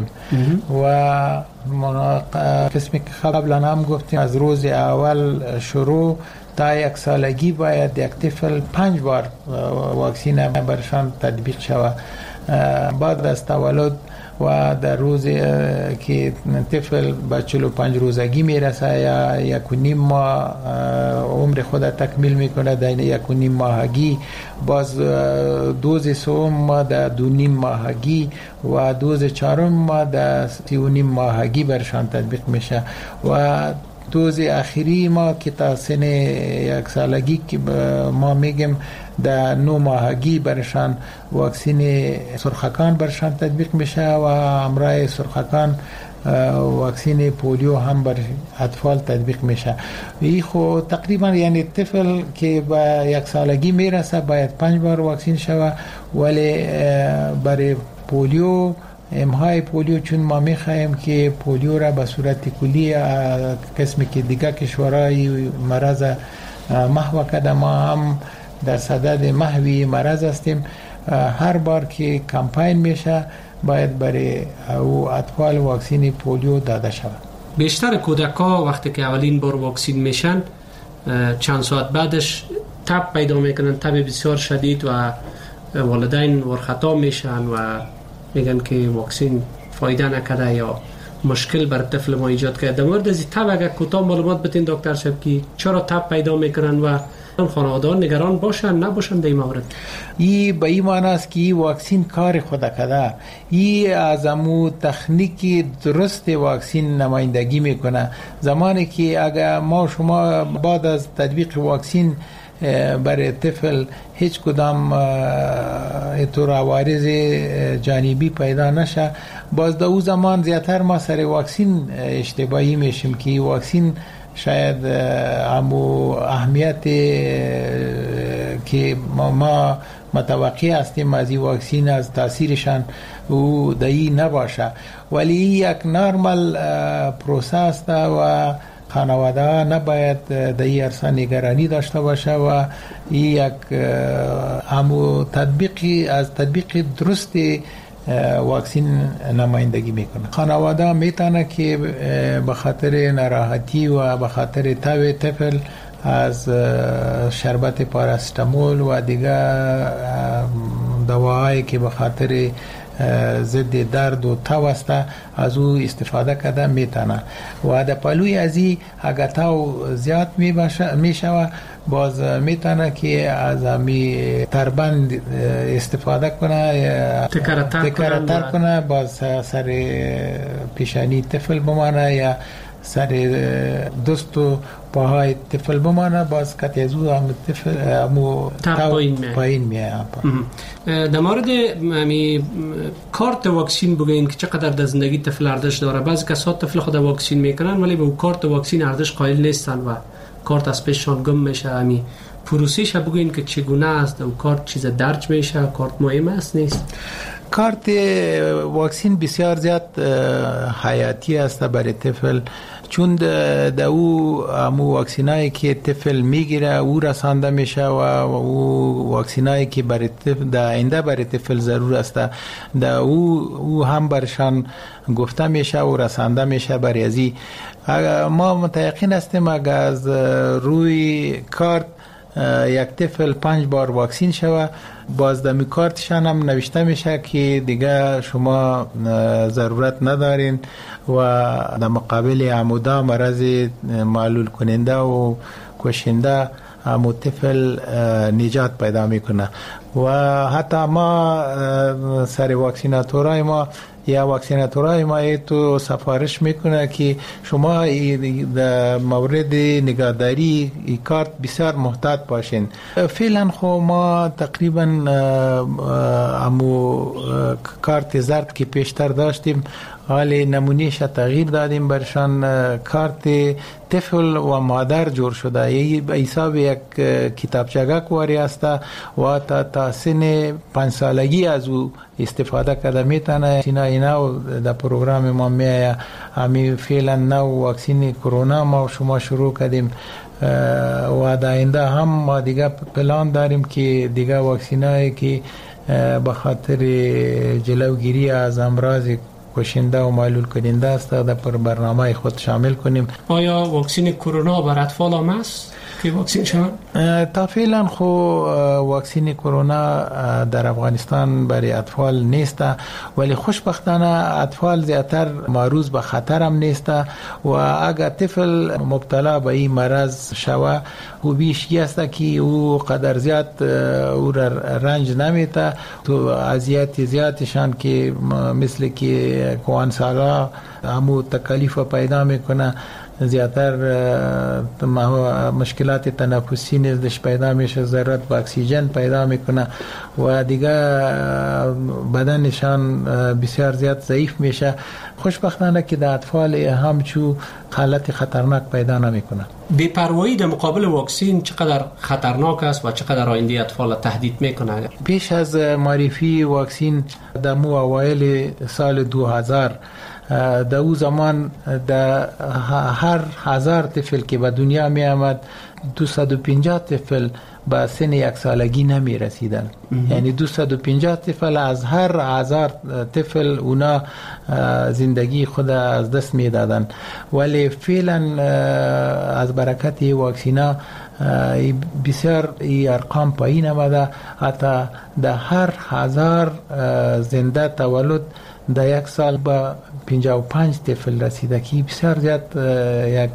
و قسمی که قبلا هم گفتیم از روز اول شروع تا یک سالگی باید یک طفل پنج بار واکسین برشان تطبیق شود. بعد از تولد و در روز که طفل به چهل و پنج روزگی میرسه یا یک و نیم ماه عمر خود تکمیل میکنه، در یک و نیم ماهگی باز دوز سوم ما در دو نیم ماهگی و دوز چهارم ما در سی و نیم ماهگی برشان تطبیق میشه و دوز اخیری ما که تا سن یک سالگی که ما میگیم در نو ماهگی برشان واکسین سرخکان برشان تطبیق میشه و همراه سرخکان واکسین پولیو هم بر اطفال تطبیق میشه. این خو تقریبا یعنی طفل که به یک سالگی میرسه باید پنج بار واکسین شود. ولی برای پولیو امهای پولیو چون ما میخواهیم که پولیو را به صورت کلی قسمی که دیگه کشورهای مرض محو کرده، ما هم در صدد محوی مرض هستیم. هر بار که کمپین میشه باید برای او اطفال واکسین پولیو داده شود. بیشتر کودک‌ها وقتی که اولین بار واکسین میشن چند ساعت بعدش تب پیدا میکنن، تب بسیار شدید و والدین ورخطا میشن و میگن که واکسین فایده نکرده یا مشکل بر طفل ما ایجاد کرده. در مورد از تب اگر کوتاه معلومات بدین دکتر صاحب که چرا تب پیدا میکنن و خانواده‌ها نگران باشن نباشن در این مورد؟ این به این معنی است که این واکسین کار خود کرده. این از امو تکنیک درست واکسین نمایندگی میکنه. زمانی که اگر ما شما بعد از تطبیق واکسین برای طفل هیچ کدام طور عوارض جانبی پیدا نشه، باز در او زمان زیادتر ما سر واکسین اشتباهی میشیم که واکسین شاید امو اهمیت که ما متوقع هستیم از این واکسین از تاثیرشان او دایی نباشه. ولی یک نرمال پروسس ده و خانواده نباید در این عرصه نگرانی داشته باشه و یک امو تطبیقی از تطبیق درست واکسین نمایندگی میکنه. خانواده میتونه که به خاطر ناراحتی و به خاطر تب طفل از شربت پاراستامول و دیگر دواهایی که به خاطر ضد درد و تب است از او استفاده کرده میتونه و در پلوی از این اگر تب زیاد میشه باز میتونه که از همی تربند استفاده کنه، تکراتر کنه، باز سر پیشانی طفل بمانه یا سر دست و پاهای طفل بمانه، باز کتی از او هم طفل همو پایین میه. در مورد همی کارت واکسین بگوین که چقدر در زندگی طفل ارزش داره. بعضی کسا طفل خود واکسین میکنن ولی به او کارت واکسین ارزش قائل نیستن و کارت از پیششان گم میشه. همی پروسیش بگوین که چگونه است، او کارت چیز درج میشه، کارت مهم است نیست؟ کارت واکسین بسیار زیاد حیاتی است برای طفل، چون در او امو واکسینایی که طفل میگیره او رسانده میشه و او واکسینایی که برای طفل در آینده برای طفل ضرور است در او او هم برشان گفته میشه و رسانده میشه. برای ازی ما متیقن هستیم اگر از روی کارت یک طفل پنج بار واکسین شوه، باز دمی کارتشان هم نوشته میشه که دیگه شما ضرورت ندارین و در مقابل عمودا مرض معلول کننده و کشنده همو طفل نجات پیدا میکنه. و حتی ما سر واکسیناتورای ما یا واکسیناتورای ما تو سفارش میکنه که شما در مورد نگهداری ای کارت بسیار محتاط باشین. فعلا خو ما تقریبا همو کارت زرد که پیشتر داشتیم حالی نمونیش تغییر دادیم برشان، کارت طفل و مادر جور شده، یه حساب یک کتابچه کواری است و تا تا سن پنج سالگی از او استفاده کرده میتونه. اینا اینا در پروگرام ما میایه. همی فعلا نو واکسین کرونا ما شما شروع کردیم و در آینده هم ما دیگه پلان داریم که دیگه واکسینایی که به خاطر جلوگیری از امراض کشنده و معلول کننده است در برنامه خود شامل کنیم. آیا واکسین کرونا بر اطفال هم است که واکسین شوند؟ تا فعلا خو واکسین کرونا در افغانستان برای اطفال نیست، ولی خوشبختانه اطفال زیاتر معرض به خطر هم نیست و اگر طفل مبتلا به این مرض شوه خوبیش است که او قدر زیاد او رنج نمیته، تو اذیت زیادشان که مثل که کوان سالا همو تکالیف پیدا میکنه، زیادتر مشکلات تنفسی نزدش پیدا میشه، ضرورت به اکسیژن پیدا میکنه و دیگه بدنشان بسیار زیاد ضعیف میشه. خوشبختانه که در اطفال همچو حالت خطرناک پیدا نمیکنه. بی‌پروایی در مقابل واکسین چقدر خطرناک است و چقدر آینده اطفال تهدید میکنه؟ پیش از معرفی واکسین در مو اوایل سال دو هزار در او زمان در هر هزار طفل که به دنیا می آمد دویست و پنجاه طفل به سن یک سالگی نمی رسیدن. یعنی دویست و پنجاه طفل از هر هزار طفل اونا زندگی خود از دست می دادن. ولی فعلا از برکت واکسینا بسیار ای ارقام پایین آمده، حتی در هر هزار زنده تولد در یک سال با پنجاه و پنج طفل رسیده که بسیار زیاد یک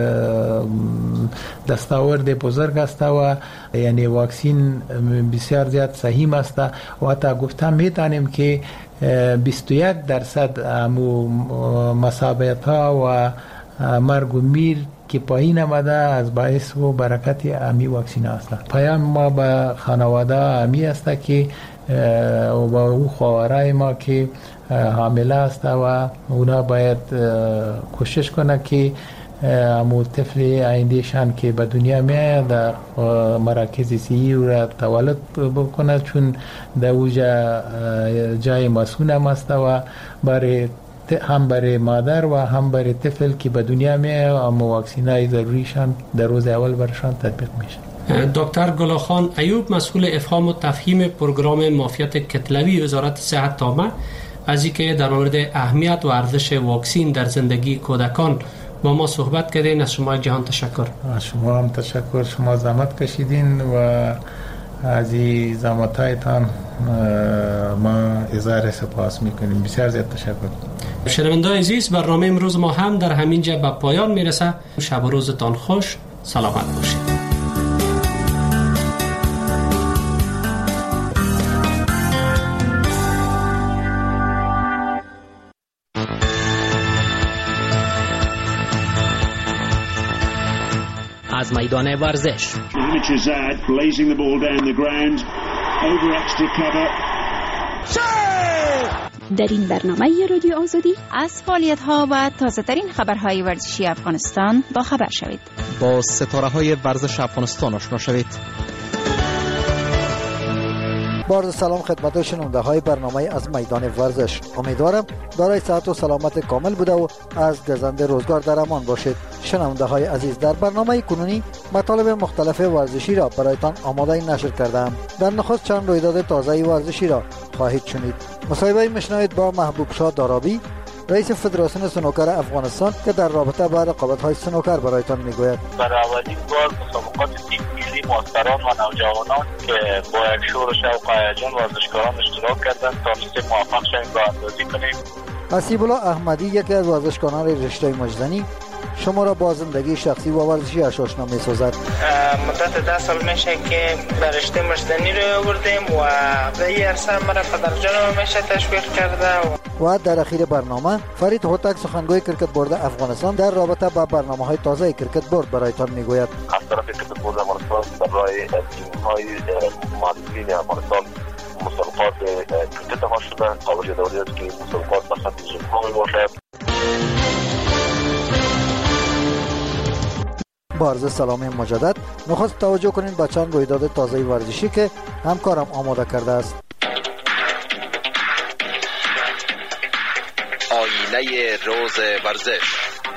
دستاورد بزرگ است و یعنی واکسین بسیار زیاد سهیم است و حتی گفتم میتونیم که بیست و یک درصد مصابت ها و مرگ و میر که پایین آمده از باعث و برکت امی واکسین است. پیام ما به خانواده امی است که و با او خواهرای ما که حامله است و اونا باید کوشش کنه که همون طفل آیندهشان که به دنیا میاد در مراکز صحی را تولد بکنه، چون در اوجا جای مسئول هم است و برای هم برای مادر و هم برای طفل که به دنیا میاد اما واکسینای ضروریشان در روز اول برشان تطبیق میشه. دکتر گلاخان ایوب، مسئول افهام و تفهیم پروگرام معافیت کتلوی وزارت صحت تامه، از اینکه در مورد اهمیت و ارزش واکسین در زندگی کودکان با ما صحبت کردین، از شما جهان تشکر. شما هم تشکر، شما زحمت کشیدین و از این زحمتایتان ما اظهار سپاس میکنیم. بسیار زیاد تشکر. شنونده‌های عزیز، برنامه امروز ما هم در همین جا به پایان میرسه. شب و روزتان خوش، سلامت باشید. از میدان ورزش در این برنامه رادیو آزادی از فعالیت‌ها و تازه‌ترین خبرهای ورزشی افغانستان با خبر شوید. با ستاره‌های ورزش افغانستان آشنا شوید. با سلام خدمت شنونده های برنامه از میدان ورزش. امیدوارم دارای صحت و سلامت کامل بوده و از گزند روزگار در امان باشید. شنونده های عزیز، در برنامه کنونی مطالب مختلف ورزشی را برایتان آماده نشر کردم. در نخست چند رویداد تازه ورزشی را خواهید شنید. مصاحبه میشنوید با محبوب شاه دارابی، رئیس فدراسیون سنوکر افغانستان که در رابطه با رقابت‌های سنوکر برایتان میگوید. برای اولین بار مسابقات تیم ملی ماستران و نوجوانان که با یک شور و شوق و هیجان ورزشکاران اشتراک کردند تونستیم موفق شویم راه اندازی کنیم. حسیب الله احمدی یکی از ورزشکاران رشته مجزنی شما را با زندگی شخصی و ورزشی آشنا می‌سازد. مدت ده سال میشه که در رشته مجزنی رو آوردیم و در این عرصه مرا پدرجانم میشه تشویق کرده. و در اخیر برنامه فرید هوتک سخنگوی کرکت بورد افغانستان در رابطه با برنامه‌های تازه کرکت بورد برایتان میگوید. از طرف کرکت بورد افغانستان برای تیم‌های معلولین افغانستان مسابقات کرکت ما شده قابل دوری است که مسابقات به خط جمهوری باشد. با عرض سلام مجدد نخست توجه کنید به چند رویداد تازه ورزشی که همکارم آماده کرده است. آینه روز ورزش.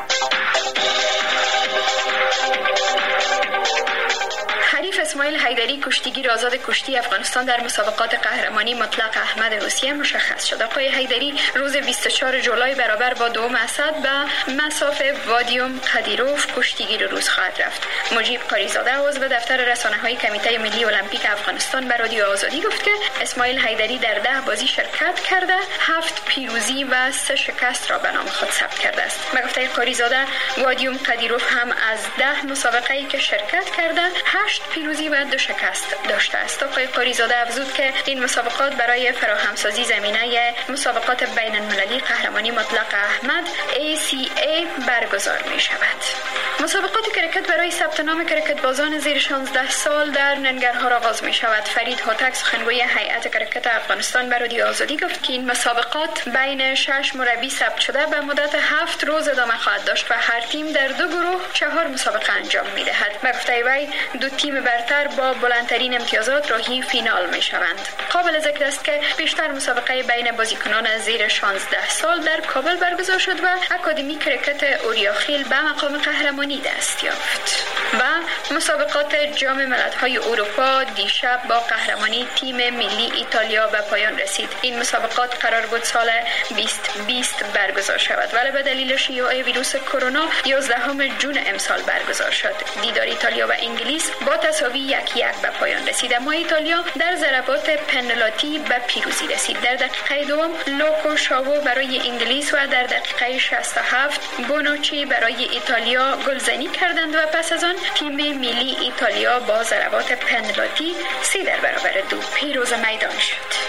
حریف اسماعیل حیدری کشتیگیر آزاد کشتی افغانستان در مسابقات قهرمانی مطلق احمد روسیه مشخص شد. آقای حیدری روز بیست و چهارم ژولای برابر با دوم اسد به مسافه وادیوم قدیروف کشتیگیر روز خواهد رفت. مجیب قاریزاده عضو دفتر رسانه‌های کمیته ملی المپیک افغانستان به رادیو آزادی گفت که اسماعیل حیدری در ده بازی شرکت کرده، هفت پیروزی و سه شکست را به نام خود ثبت کرده است. به گفته قاریزاده وادیوم قدیروف هم از ده مسابقه‌ای که شرکت کرده هشت پیروزی و دو شکست داشته است. آقای قاریزاده افزود که این مسابقات برای فراهمسازی زمینه مسابقات بین المللی قهرمانی مطلق احمد ای سی ای برگزار می شود. مسابقات کرکت برای ثبت نام کرکت بازان زیر شانزده سال در ننگرهار آغاز می شود. فرید هوتک سخنگوی هیئت کرکت افغانستان به رادیو آزادی گفت که این مسابقات بین شش مربی ثبت شده به مدت هفت روز ادامه خواهد داشت و هر تیم در دو گروه چهار مسابقه انجام می دهد. به گفته وی دو تیم برتر با بلندترین امتیازات راهی فینال می شوند. قابل ذکر است که پیشتر مسابقه بین بازیکنان زیر شانزده سال در کابل برگزار شد و اکادمی کرکت اوریاخیل به مقام قهرمانی دست یافت. و مسابقات جام ملت‌های اروپا دیشب با قهرمانی تیم ملی ایتالیا به پایان رسید. این مسابقات قرار بود سال بیست بیست برگزار شود ولی به دلیل شیوع ویروس کرونا یازدهم جون امسال برگزار شد. دیدار ایتالیا و انگلیس با تساوی یک یک به پایان رسید، اما ایتالیا در ضربات پنالتی به پیروزی رسید. در دقیقه دوم لوکو شاوو برای انگلیس و در دقیقه شصت و هفت بونوچی برای ایتالیا گلزنی کردند و پس از آن تیم ملی ایتالیا با ضربات پنالتی سه در برابر دو پیروز میدان شد.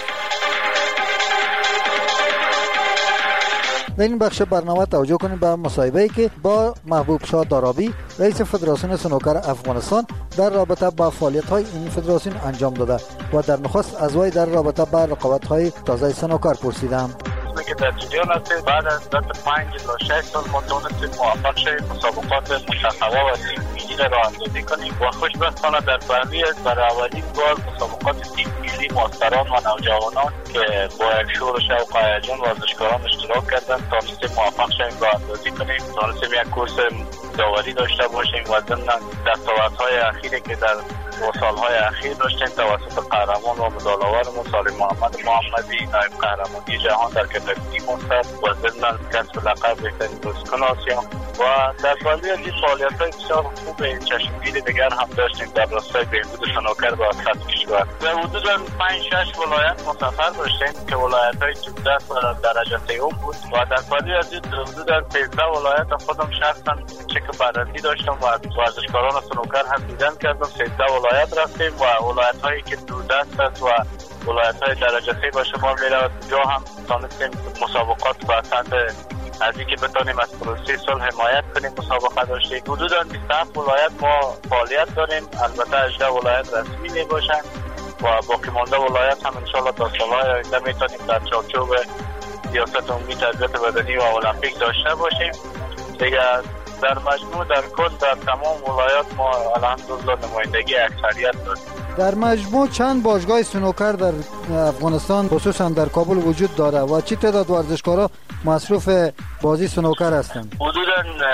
در این بخش برنامه توجه کنید به مصاحبه‌ای که با محبوب شاه دارابی رئیس فدراسیون سنوکر افغانستان در رابطه با فعالیت‌های این فدراسیون انجام داده و در نخست از وی در رابطه با رقابت‌های تازه سنوکر پرسیدم. که در جریان هستیم بعد از مدت پنج تا شش سال ما تونستیم موفق شویم مسابقات مشخصه و تیم ملی را اندازی کنیم و خوشبختانه در پهلوی برای اولین بار مسابقات تیم ملی ماستران و نوجوانان که با یک شور و شوق و هیجان ورزشکاران اشتراک کردند تونستیم موفق شویم را اندازی کنیم، تونستیم یک کورس داوری داشته باشیم و ضمن دستاوردهای اخیری که در و سالهای اخیر داشتیم توسط قهرمان و مدال‌آورمون سالم محمد محمدی نایب قهرمانی جهان در کتگوری مستر و ضمن کسب لقب بهترین بازیکن آسیا و در پهلوی از این فعالیت‌های بسیار خوب چشمگیر دیگر هم داشتیم در راستای بهبود سنوکر و سطح کشور. در حدود پنج شش ولایت مسافر داشتیم که ولایت‌های جوده و درجه سوم بود و در پهلوی از این حدود سیزده ولایت خودم شخصا چک بررسی داشتم و ورزشکاران سنوکر هم دیدن کردم. سیزده ولایت رفتیم و ولایت هایی که دو دست است و ولایت های درجه سه به شمار می رود جا هم تانستیم مسابقات و سند از اینکه بتانیم از پروسه صلح حمایت کنیم مسابقه داشتیم. حدوداً بیست و هفت ولایت ما فعالیت داریم، البته هجده ولایت رسمی می باشند و باقی مانده ولایت هم انشالله تا سالهای آینده می تانیم در چارچوب سیاست عمومی تربیت بدنی و المپیک داشته باشیم. دیگه در مجموع در کل در تمام ولایات ما الحمدلله نمایندگی اکثریت داریم. در مجموع چند باشگاه سنوکر در افغانستان خصوصا در کابل وجود داره و چه تعداد ورزشکارا مصروف بازی سنوکر هستند؟ حدوداً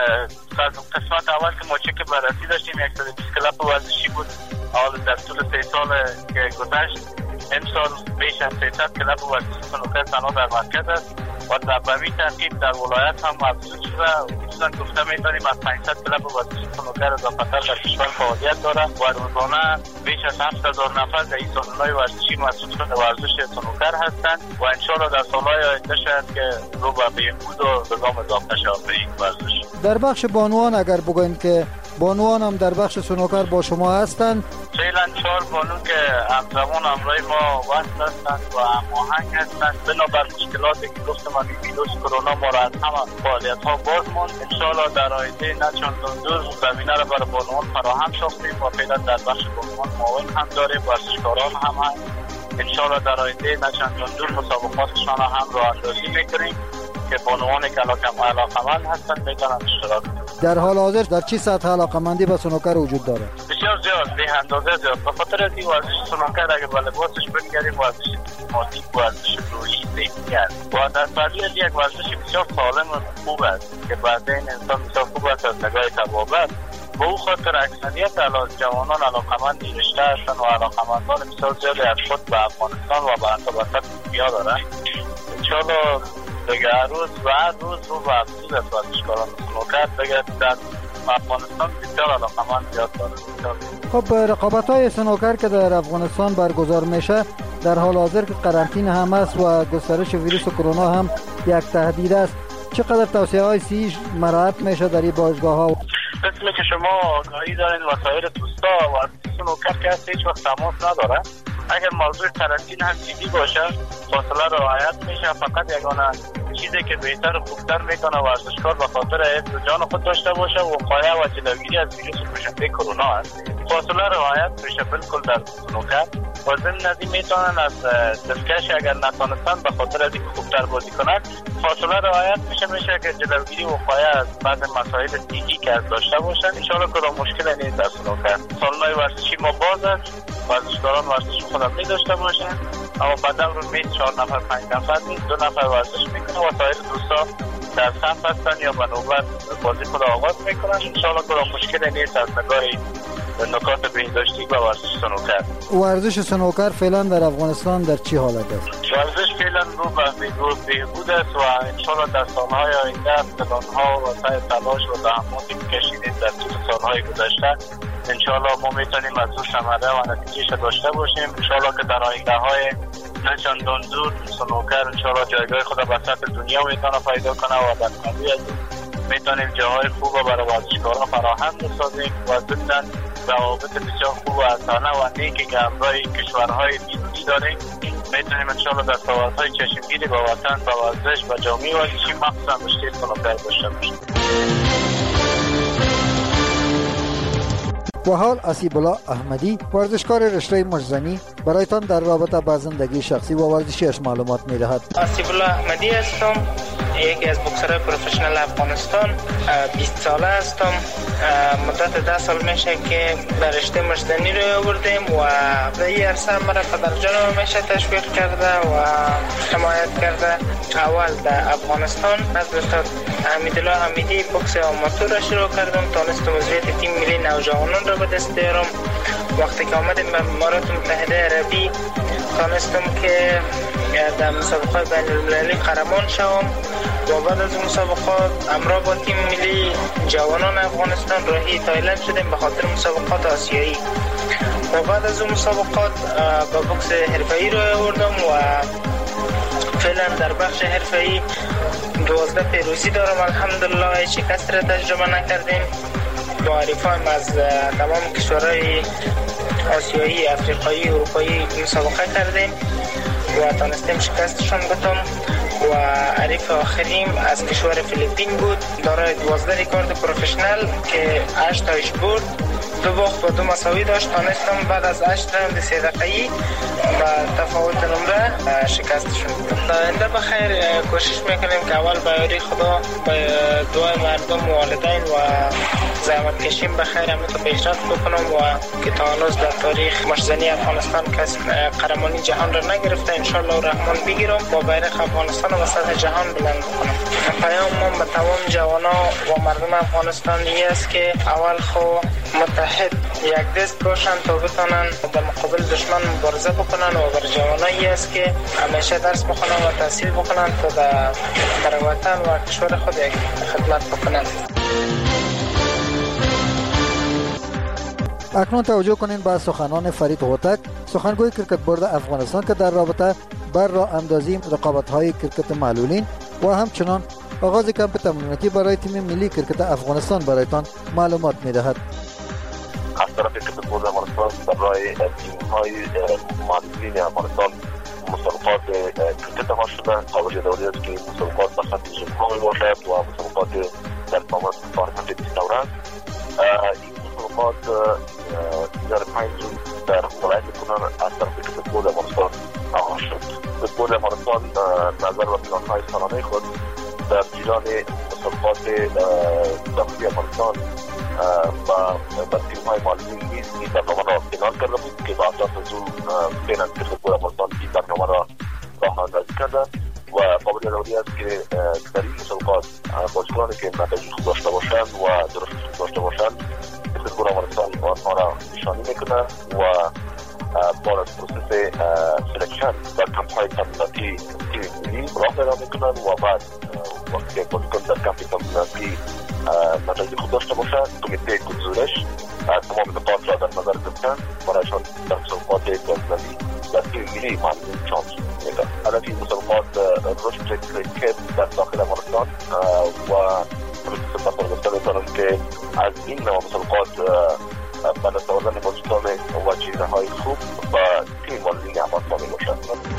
قسمت اول که ما چک بررسی داشتیم صد و بیست کلاب ورزشی بود. حالا در طول سه سال که گذشت امسال بیش از سیصد کلاب ورزشی سنوکر تنها در مرکز است و در به ترتیب در ولایت هم افزود شده. خصوصا گفته می‌دانیم از پانصد کلب ورزشی سنوکر اضافه‌تر در کشور فعالیت دارد و روزانه بیش از هفت هزار نفر در این سالن‌های ورزشی مسئول شده ورزش سنوکر هستند و انشاءالله در سال‌های آینده شاید که رو به بهبود و نظام اضافه شود به این ورزش. در بخش بانوان اگر بگوین که بانوان هم در بخش سنوکر با شما هستند؟ فعلا چهار بانو که همزمان همراه ما وصل هستند و هماهنگ هستند. بنابر مشکلاتی که گفتم از ویروس کرونا ما را از همه فعالیت‌ها باز ماند. انشاءالله در آینده نه چندان دور زمینه را برای بانوان فراهم ساختیم و فعلا در بخش بانوان معاون هم داریم، ورزشکاران هم هست. انشاءالله در آینده نه چندان دور مسابقاتشان هم راه اندازی می‌کنیم که بانوانی که علاقه‌مند هستند میتونن اشتراک کنند. در حال حاضر در چه سطح علاقه‌مندی به سنوکر وجود داره؟ بسیار زیاد، به اندازه زیاد. به خاطر اینکه ورزش سنوکر اگر به لباسش بنگریم ورزش جسمانی، ورزش روحی، ذهنی است و در طبیعت یک ورزش بسیار سالم و خوب است که بعدین انسان بسیار خوب است از نگاه طبابت. به او خاطر اکثریت جوانان علاقه‌مند رشته هستند و علاقه‌مندان بسیار زیادی از خود به افغانستان و به انتباطات بیا دارند. انشاءالله دیگه هر روز و هر روز رو به افزود از ورزشکاران سنوکر دیگه در افغانستان بسیار علاقه‌مند زیاد دارد. خب رقابت‌های سنوکر که در افغانستان برگزار میشه در حال حاضر که قرنطینه هم است و گسترش ویروس کرونا هم یک تهدید است، چقدر توصیه‌های صحی مراعات میشه در این باشگاه‌ها؟ مثل که شما آگاهی دارین وسایل دوستا و سنوکر که هست هیچ وقت تماس نداره. اگر موضوع قرنطینه هم جدی باشه فاصله رعایت میشه. فقط یگانه چیزی که بهتر و خوبتر میکنه ورزشکار به خاطر حفظ جان خود داشته باشه و وقایه و جلوگیری از ویروس کشنده کرونا است. فاصله رعایت میشه بالکل در سنوکر و ضمن از این میتونن از دستکش اگر نتونستن به خاطر از اینکه خوبتر بازی کنن فاصله رعایت میشه میشه که جلوگیری و وقایه از بعض مسائل دیگی که از داشته باشن. ان شاء الله کدام مشکلی نیست در سنوکر. سالن‌های ورزشی ما باز است، ورزشکاران ورزش خودم می داشته باشن، اما بعد از اون میز چهار نفر پنج نفر نیست، دو نفر ورزش میکنه و سایر دوستا در صف هستن یا به نوبت بازی خود آغاز میکنن. انشاءالله کدام مشکلی نیست از نگاه نکات بهداشتی و ورزش سنوکر. ورزش سنوکر فعلا در افغانستان در چی حالت است؟ ورزش فعلا رو به بهبود است و انشاءالله در سالهای آینده پلان‌ها و سعی تلاش و زحماتی که کشیدیم در طول سالهای گذشته انشاءالله ما میتونیم از او ثمره و نتیجهش داشته باشیم. انشاءالله که در آینده‌های نه چندان دور سنوکر انشاءالله جایگاه خود به سطح دنیا میتونه پیدا کنه و در طبیعت میتونیم جاهای خوب برای ورزشکاران فراهم بسازیم و ضمن روابط بسیار خوب و اسانه و نیکی که همراه کشورهای بیرونی داریم میتونیم انشاءالله در سوالهای چشمگیری با وطن و ورزش و جامعه ورزشی مخصوصا مشکل سنوکر داشته باشیم. و حال اسیب الله احمدی ورزشکار رشته مشزنی برایتان در رابطه با زندگی شخصی و ورزشیش معلومات می‌دهد. اسیب الله احمدی هستم، یکی از بوکسرهای پروفشنال افغانستان. بیست ساله هستم. مدت ده سال میشه که در رشته مشزنی رو آوردیم و در این عرصه مرا پدر جانم میشه تشویق کرده و حمایت کرده. اول در افغانستان از استاد حمیدالله حمیدی بوکس آماتور را شروع کردم، تانستم عضویت تیم ملی نوجوانان را به دست بیارم. وقتی که آمدیم به امارات متحده عربی تانستم که در مسابقات بین المللی قهرمان شوم و بعد از مسابقات همراه با تیم ملی جوانان افغانستان راهی تایلند شدیم به خاطر مسابقات آسیایی و بعد از اون مسابقات با بوکس حرفه‌ای رو آوردم و فعلا در بخش حرفه‌ای دوازده پیروزی دارم. الحمدلله شکست را تجربه نکردیم. با حریفان از تمام کشورهای آسیایی، افریقایی، اروپایی مسابقه کردیم و تانستیم شکستشون بدم و حریف آخریم از کشور فیلیپین بود، دارای دوازده ریکورد پروفشنال که هشت تایش برد، دو باخت و دو مساوی داشت. تانستم بعد از هشت راند سه دقیقه‌ای و تفاوت نمره شکستشون بدم. تا آینده بخیر کوشش میکنیم که اول به یاری خدا به دعای مردم و والدین و زحمت کشیم بخیر همه تو پیشرفت بکنم و که تا هنوز در تاریخ مشزنی افغانستان کس قهرمانی جهان را نگرفته انشالله رحمان بگیرم و بیرق افغانستان و سطح جهان بلند کنم. پیام من به تمام جوانا و مردم افغانستان این است که اول خو متحد متحد یک دست باشن تا بتانن در مقابل دشمن مبارزه بکنن و بر جوانایی است که همیشه درس بخونن و تحصیل بکنن تا در در وطن و کشور خود یک خدمت بکنن. اکنون توجه کنین به سخنان فرید هوتک، سخنگوی کرکت بورد افغانستان که در رابطه بر راه اندازی رقابت‌های کرکت معلولین و همچنان آغاز کمپ تمریناتی برای تیم ملی کرکت افغانستان برایتان معلومات می‌دهد. از طرف کرکت بورد افغانستان برای تیم‌های معلولین افغانستان مسابقات کرکت ها شدن. قابل یادآوری است که این مسابقات به خط جمهوری باشد و مسابقات در فارمت بیست دوره است. این مسابقات در پنج روز در ولایت کنن از طرف کرکت بورد افغانستان آغاز شد. کرکت بورد افغانستان نظر به پلان‌های سالانه خود در جریان مسابقات داخلی افغانستان و با تیم‌های معلولین نیز این برنامه را اعلان کرده بود که بعد از او فعلا کرکت بورد افغانستان این برنامه را راه اندازی کرده و قابل یادآوری است که در این مسابقات بازیکنانی که نتایج خوب داشته باشند و درست خوب داشته باشند کرکت بورد افغانستان آنها را نشانی میکنه و بعد از پروسس سلکشن در کمپ‌های تمریناتی تیم ملی راه پیدا میکنن و بعد وقتی که بازیکن در کمپ تمریناتی نتایج خوب داشته باشد کمیته گزارش تمام نکات را در نظر گرفتن برایشان در مسابقات بین‌المللی در تیم ملی معلولین چانس میدن. هدف این مسابقات رشد کرکت در داخل افغانستان و پروسس برگزار میکنند که از این نوع مسابقات به دست آوردن بازیکن و چهره‌های خوب و تیم معلولین افغانستان باشد.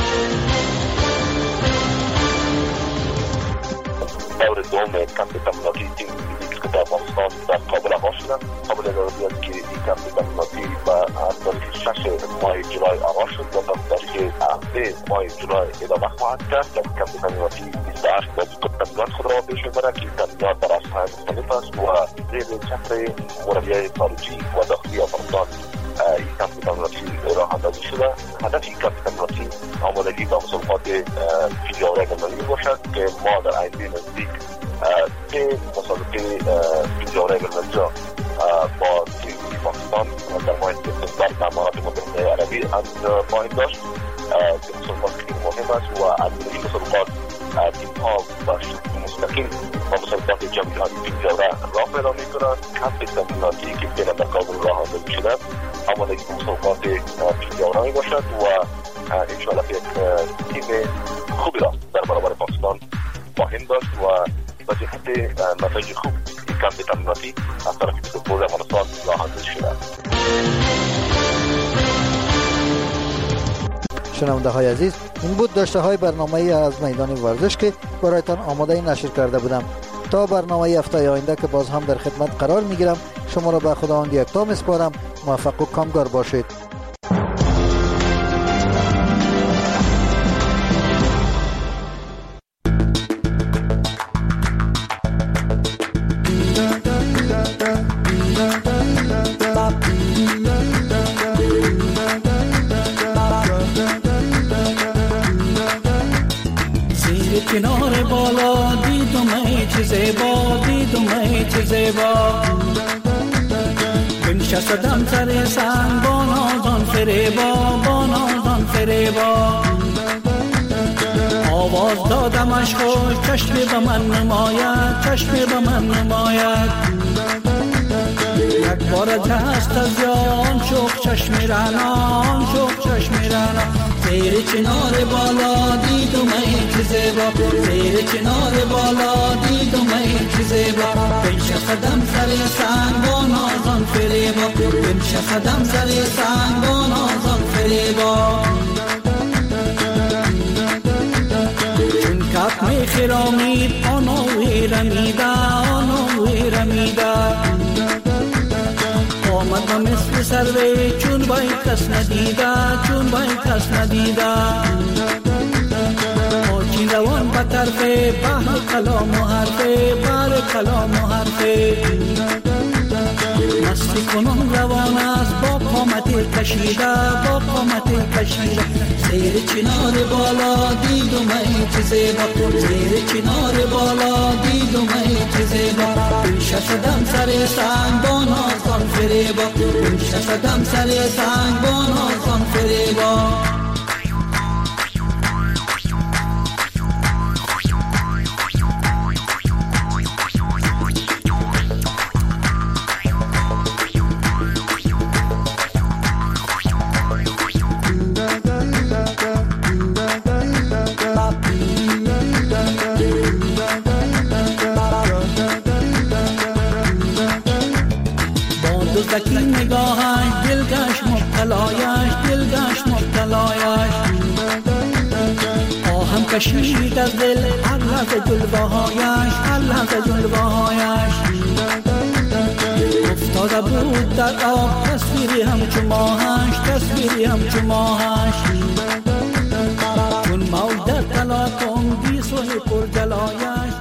دور دوم کمپ تمریناتی تیم ملی کرکت افغانستان در کابل آغاز شد. قابل یادآوری است که این کمپ تمریناتی از تاریخ شش ماه جولای آغاز شد و تا تاریخ هفده ماه جولای ادامه خواهد کرد. در کمپ تمریناتی بیست و هشت بازیکن تمرینات خود را پیش میبرند که این تمرینات در عرصه‌های مختلف است و زیر چتر مربیای خارجی و داخلی افغانستان این کمپ تمریناتی راه اندازی شده. هدف این کمپ تمریناتی آمادگی به مسابقات پیش‌آوری بین‌المللی باشد که ما در آینده نزدیک سه مسابقه پیش‌آوری بین‌المللی را با تیم ملی پاکستان در ماه دسامبر در امارات متحده عربی خواهیم داشت که مسابقات خیلی مهم است و از این مسابقات تیم‌ها با شکل مستقیم با مسابقات جام جهانی پیش‌آوری راه پیدا می‌کنند. کمپ تمریناتی که فعلا در کابل راه اندازی شده آمادگی به مسابقات پیش‌آوری باشد و انشاءالله یک تیم خوبی را در برابر پاکستان خواهیم داشت و به جهت نتایج خوب این کمپ تمریناتی از طرف کرکت بورد افغانستان راه اندازی شده. شنونده های عزیز، این بود داشته های برنامه از میدان ورزش که برایتان آماده نشر کرده بودم. تا برنامه هفته آینده که باز هم در خدمت قرار میگیرم شما را به خداوند یکتا میسپارم. موفق و کامگار باشید. کنار بالا دیدم ای چه زیبا دیدم ای چه زیبا بنشستم سر سنگ با نازان فریبا با نازان فریبا آواز دادمش خوش چشم به من نماید چشم به من نماید یک بار دست از یان شوق چشم رنان شوق چشم رنان زیر چنار بالا دیدم ای که زیبا زیر چنار بالا دیدم ای که زیبا بنشستم سر سنگ با نازان فریبا بنشستم سر سنگ با نازان فریبا چون کف می خرامید آنوی رمیده آنوی رمیده آمدم مثل سروی چون بای کس ندیده چون بای کس ندیده موچین روان به طرف بحر کلام و حرفه بحر کلام و حرفه مستی کنم روان است با قامت کشیده با قامت کشیده زیر چنار بالا دیدم ای چه زیبا زیر چنار بالا دیدم ای چه زیبا بنشستم سر سنگ با نازان فریبا نشستم سر سنگبان آسان فریبا. دزدکی نگاهش دلگش مبتلایش دلگش مبتلایش آهم کشید از دل هر لحظه جلوهایش هر لحظه جلوهایش افتاده بود در آب تصویری همچو ماهش تصویری همچو ماهش چون موج در تلاطم بی صلح پر جلایش